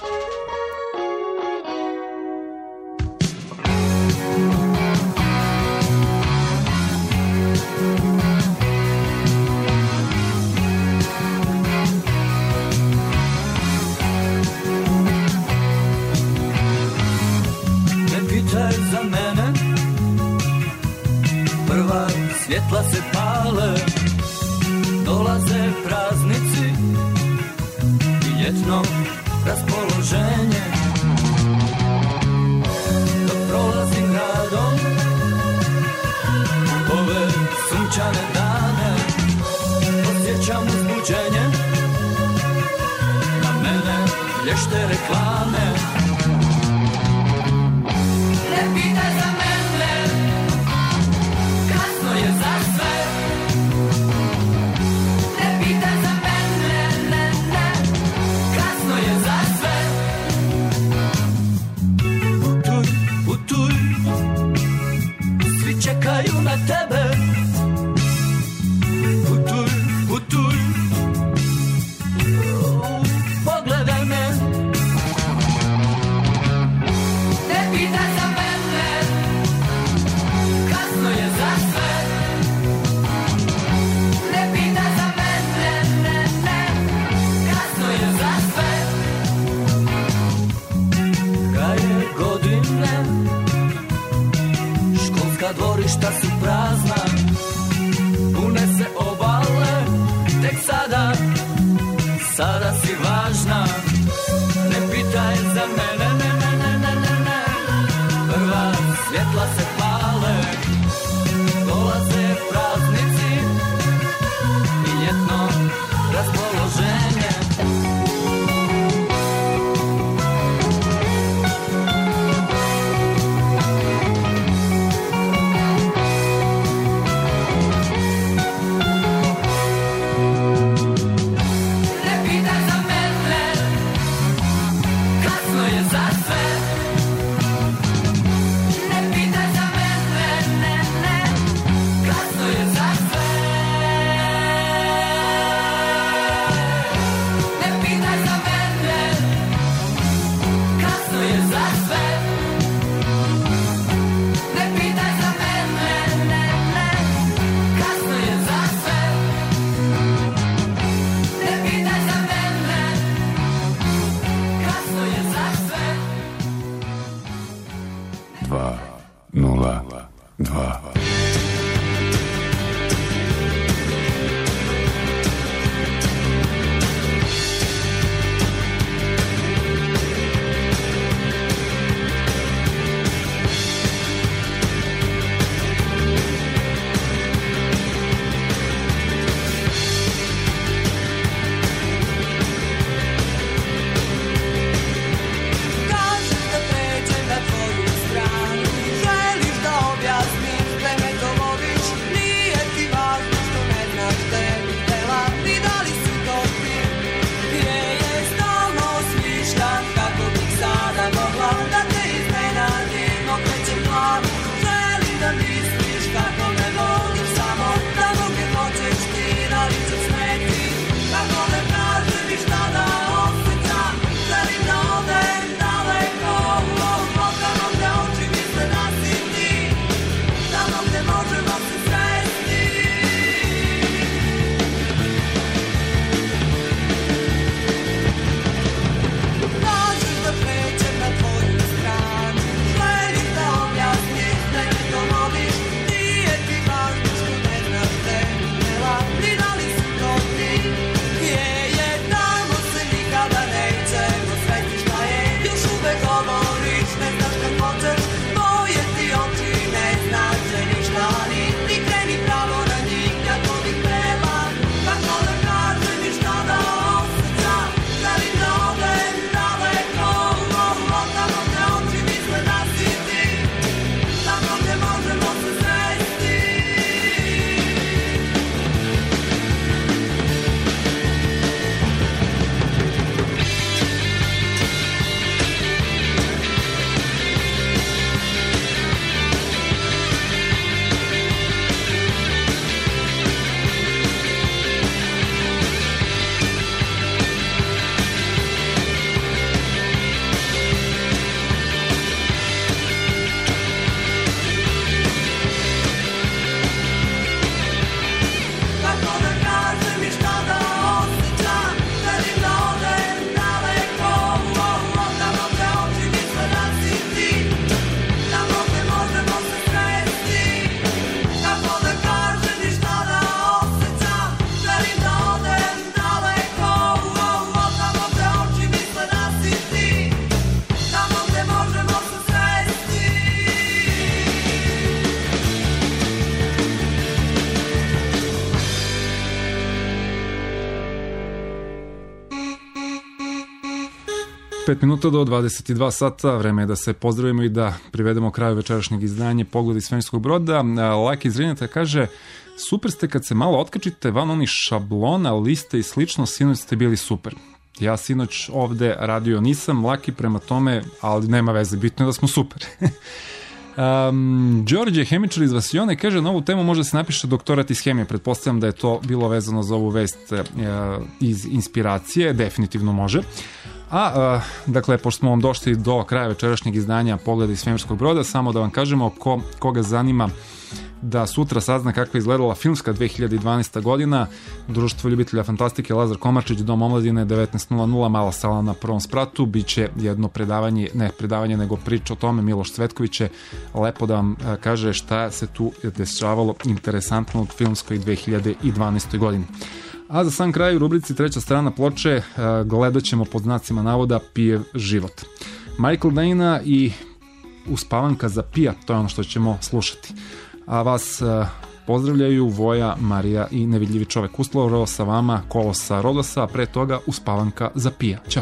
N: Svjetla se pale, dolaze praznici i ljetno raspoloženje. Dok prolazim gradom ove sunčane dane, osjećam uzbuđenje, na mene lješte reklame. Ne pitaj za mene, kasno je za sve. Ne pitaj za mene, ne, ne, kasno je za sve. Putuj, putuj, svi čekaju na tebe. Putuj, putuj, pogledaj me. Ne pitaj za mene, kasno je za sve. Ne pitaj za mene, ne, ne, kasno je za sve. Gaje godine, školska dvorišta su prazna, pune se obale, tek sada, sada si važna. Ne pitaj za mene, ne, ne, ne, ne, ne, ne, prva svjetla se pale, dolaze praznici i ljetno raspoloženje. Ne pitaj za mene, kasno je za sve. Ne pitaj za mene, ne, ne, kasno je za sve. Ne pitaj za mene, kasno je za sve. Ne pitaj za mene, ne, ne, kasno je za sve. Ne pitaj za mene, kasno je za sve.
J: Dva, nula, dva.
D: Pet minuta do dvadeset dva sata, vreme je da se pozdravimo i da privedemo kraju večerašnjeg izdanja Pogled iz svemirskog broda. Laki iz Rinjata kaže: super ste kad se malo otkačite van onih šablona, liste i slično, sinoć ste bili super. Ja sinoć ovde radio nisam, Laki, prema tome, ali nema veze, bitno je da smo super. Um, Đorđe, hemičar iz Vasione, kaže: na ovu temu može se napiše doktorat iz hemije. Pretpostavljam da je to bilo vezano za ovu vest uh, iz inspiracije, definitivno može. A, uh, dakle, pošto smo vam došli do kraja večerašnjeg izdanja Pogleda iz svemirskog broda, samo da vam kažemo ko, koga zanima da sutra sazna kako je izgledala filmska dve hiljade dvanaesta godina, Društvo ljubitelja fantastike Lazar Komarčić, Dom omladine, devetnaest nula nula, mala sala na prvom spratu, bit će jedno predavanje, ne predavanje, nego priča o tome. Miloš Cvetković će lepo da vam kaže šta se tu dešavalo interesantno u filmskoj dve hiljade dvanaestoj godini. A za sam kraj u rubrici Treća strana ploče gledat ćemo pod znacima navoda Pijev život. Michael Dana i Uspavanka za Pija, to je ono što ćemo slušati. A vas uh, pozdravljaju Voja, Marija i Nevidljivi čovek. Uslovro sa vama Kolosa Rodosa, a pre toga Uspavanka za Pija. Ćao.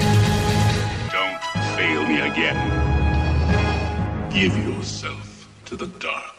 J: Give yourself to the dark.